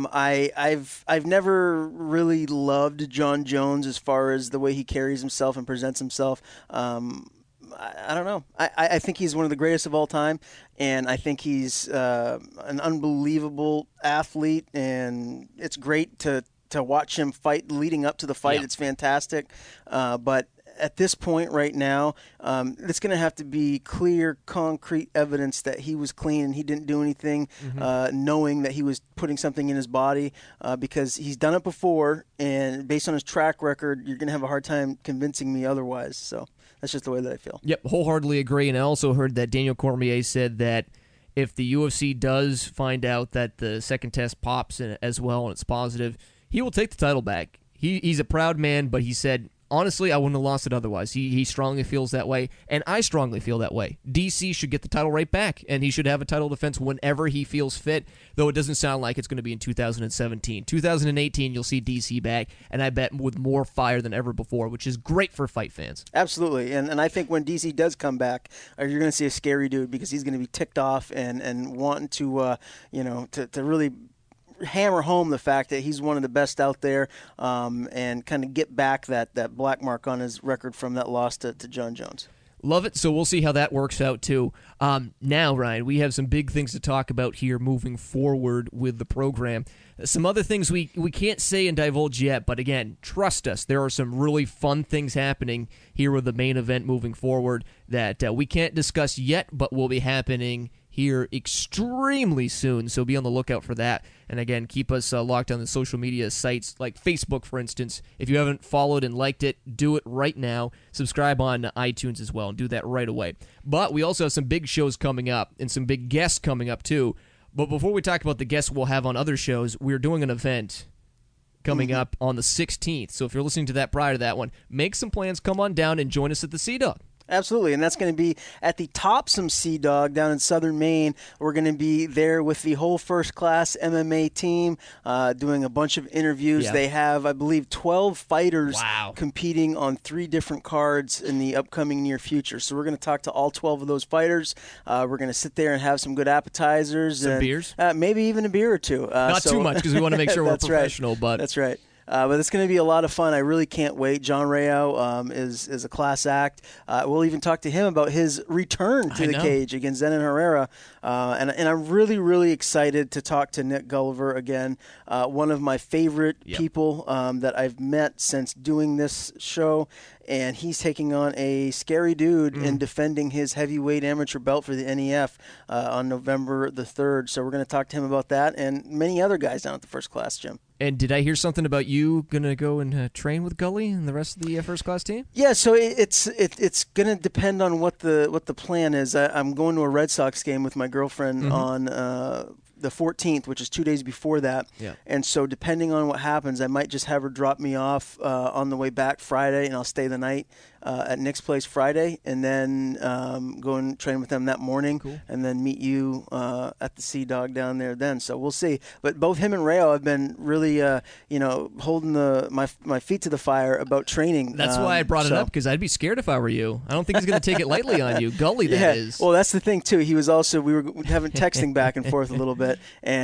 I've never really loved Jon Jones as far as the way he carries himself and presents himself. I don't know. I think he's one of the greatest of all time, and I think he's an unbelievable athlete, and it's great to watch him fight leading up to the fight. Yeah. It's fantastic. But at this point right now, it's going to have to be clear, concrete evidence that he was clean and he didn't do anything, knowing that he was putting something in his body, because he's done it before, and based on his track record, you're going to have a hard time convincing me otherwise. So that's just the way that I feel. Yep, wholeheartedly agree. And I also heard that Daniel Cormier said that if the UFC does find out that the second test pops as well and it's positive, he will take the title back. He's a proud man, but he said, honestly, I wouldn't have lost it otherwise. He strongly feels that way, and I strongly feel that way. DC should get the title right back, and he should have a title defense whenever he feels fit, though it doesn't sound like it's going to be in 2017. 2018, you'll see DC back, and I bet with more fire than ever before, which is great for fight fans. Absolutely, and I think when DC does come back, you're going to see a scary dude, because he's going to be ticked off and wanting to, to really hammer home the fact that he's one of the best out there, and kind of get back that black mark on his record from that loss to Jon Jones. Love it. So we'll see how that works out, too. Now, Ryan, we have some big things to talk about here moving forward with the program. Some other things we can't say and divulge yet, but again, trust us, there are some really fun things happening here with the main event moving forward that we can't discuss yet, but will be happening here extremely soon, so be on the lookout for that. And again, keep us locked on the social media sites like Facebook, for instance. If you haven't followed and liked it, do it right now. Subscribe on iTunes as well, and do that right away. But we also have some big shows coming up and some big guests coming up too. But before we talk about the guests we'll have on other shows, we're doing an event coming up on the 16th. So if you're listening to that prior to that one, make some plans, come on down and join us at the Sea Dog. Absolutely, and that's going to be at the Topsom Sea Dog down in southern Maine. We're going to be there with the whole first-class MMA team, doing a bunch of interviews. Yep. They have, I believe, 12 fighters competing on 3 different cards in the upcoming near future. So we're going to talk to all 12 of those fighters. We're going to sit there and have some good appetizers. Some and beers? Maybe even a beer or two. Not too much, because we want to make sure we're professional. Right. But that's right. But it's going to be a lot of fun. I really can't wait. John Rayo is a class act. We'll even talk to him about his return to the cage against Zenon Herrera. And I'm really, really excited to talk to Nick Gulliver again, one of my favorite people that I've met since doing this show. And he's taking on a scary dude in defending his heavyweight amateur belt for the NEF on November the 3rd. So we're going to talk to him about that and many other guys down at the First Class Gym. And did I hear something about you going to go and train with Gully and the rest of the First Class team? Yeah, so it's going to depend on what the plan is. I'm going to a Red Sox game with my girlfriend on the 14th, which is 2 days before that. Yeah. And so depending on what happens, I might just have her drop me off on the way back Friday, and I'll stay the night at Nick's place Friday, and then go and train with them that morning, and then meet you at the Sea Dog down there then. So we'll see. But both him and Rayo have been really, holding my feet to the fire about training. That's why I brought it up, because I'd be scared if I were you. I don't think he's going to take it lightly on you. Gully, that is. Well, that's the thing, too. He was also, we were having texting back and forth a little bit,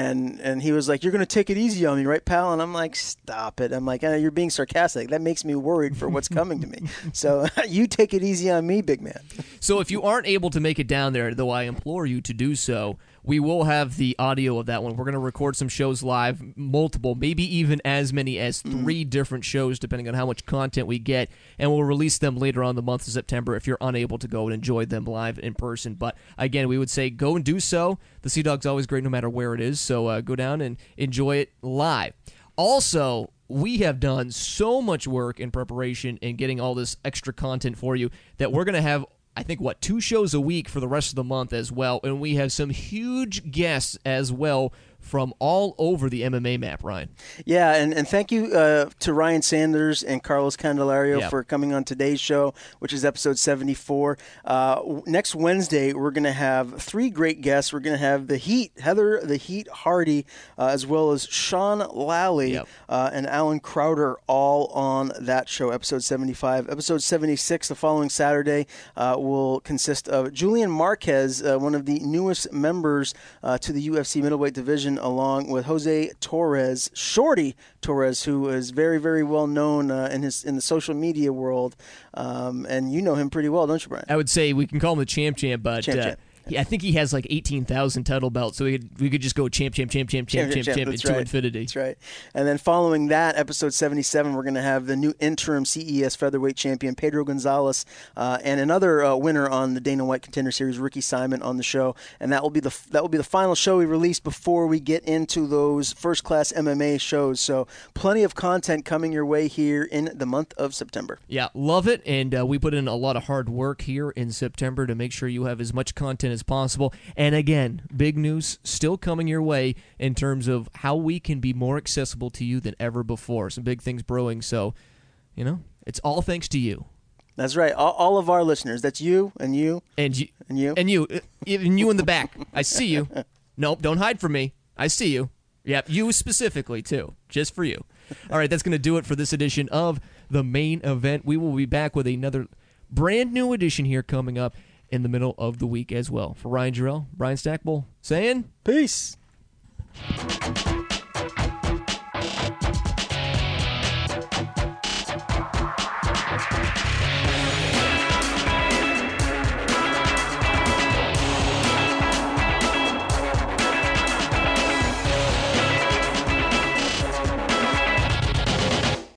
and he was like, "You're going to take it easy on me, right, pal?" And I'm like, "Stop it." I'm like, "You're being sarcastic. That makes me worried for what's coming to me." So you take it easy on me, big man. So if you aren't able to make it down there, though I implore you to do so, we will have the audio of that one. We're going to record some shows live, multiple, maybe even as many as 3 different shows, depending on how much content we get, and we'll release them later on in the month of September if you're unable to go and enjoy them live in person. But again, we would say go and do so. The Sea Dog's always great no matter where it is, so go down and enjoy it live. Also, we have done so much work in preparation and getting all this extra content for you that we're going to have, I think, 2 shows a week for the rest of the month as well, and we have some huge guests as well from all over the MMA map, Ryan. Yeah, and thank you to Ryan Sanders and Carlos Candelario for coming on today's show, which is episode 74. Next Wednesday, we're going to have 3 great guests. We're going to have Heather the Heat Hardy, as well as Sean Lally and Alan Crowder, all on that show, episode 75. Episode 76, the following Saturday, will consist of Julian Marquez, one of the newest members to the UFC middleweight division, along with Jose Torres, Shorty Torres, who is very, very well known in the social media world, and you know him pretty well, don't you, Brian? I would say we can call him the champ, but champ. I think he has like 18,000 title belts, so we could just go champ into infinity. That's right. And then following that, episode 77, we're going to have the new interim CES featherweight champion Pedro Gonzalez and another winner on the Dana White Contender Series, Ricky Simon, on the show. And that will be the final show we release before we get into those First Class MMA shows. So plenty of content coming your way here in the month of September. Yeah, love it. And we put in a lot of hard work here in September to make sure you have as much content as possible. And again, big news still coming your way in terms of how we can be more accessible to you than ever before. Some big things brewing. So, it's all thanks to you. That's right. All of our listeners. That's you and you and you and you and you, even you in the back. I see you. Nope, don't hide from me. I see you. Yep, you specifically too, just for you. All right, that's going to do it for this edition of the Main Event. We will be back with another brand new edition here coming up in the middle of the week as well. For Ryan Jarrell, Brian Stackpole, saying peace.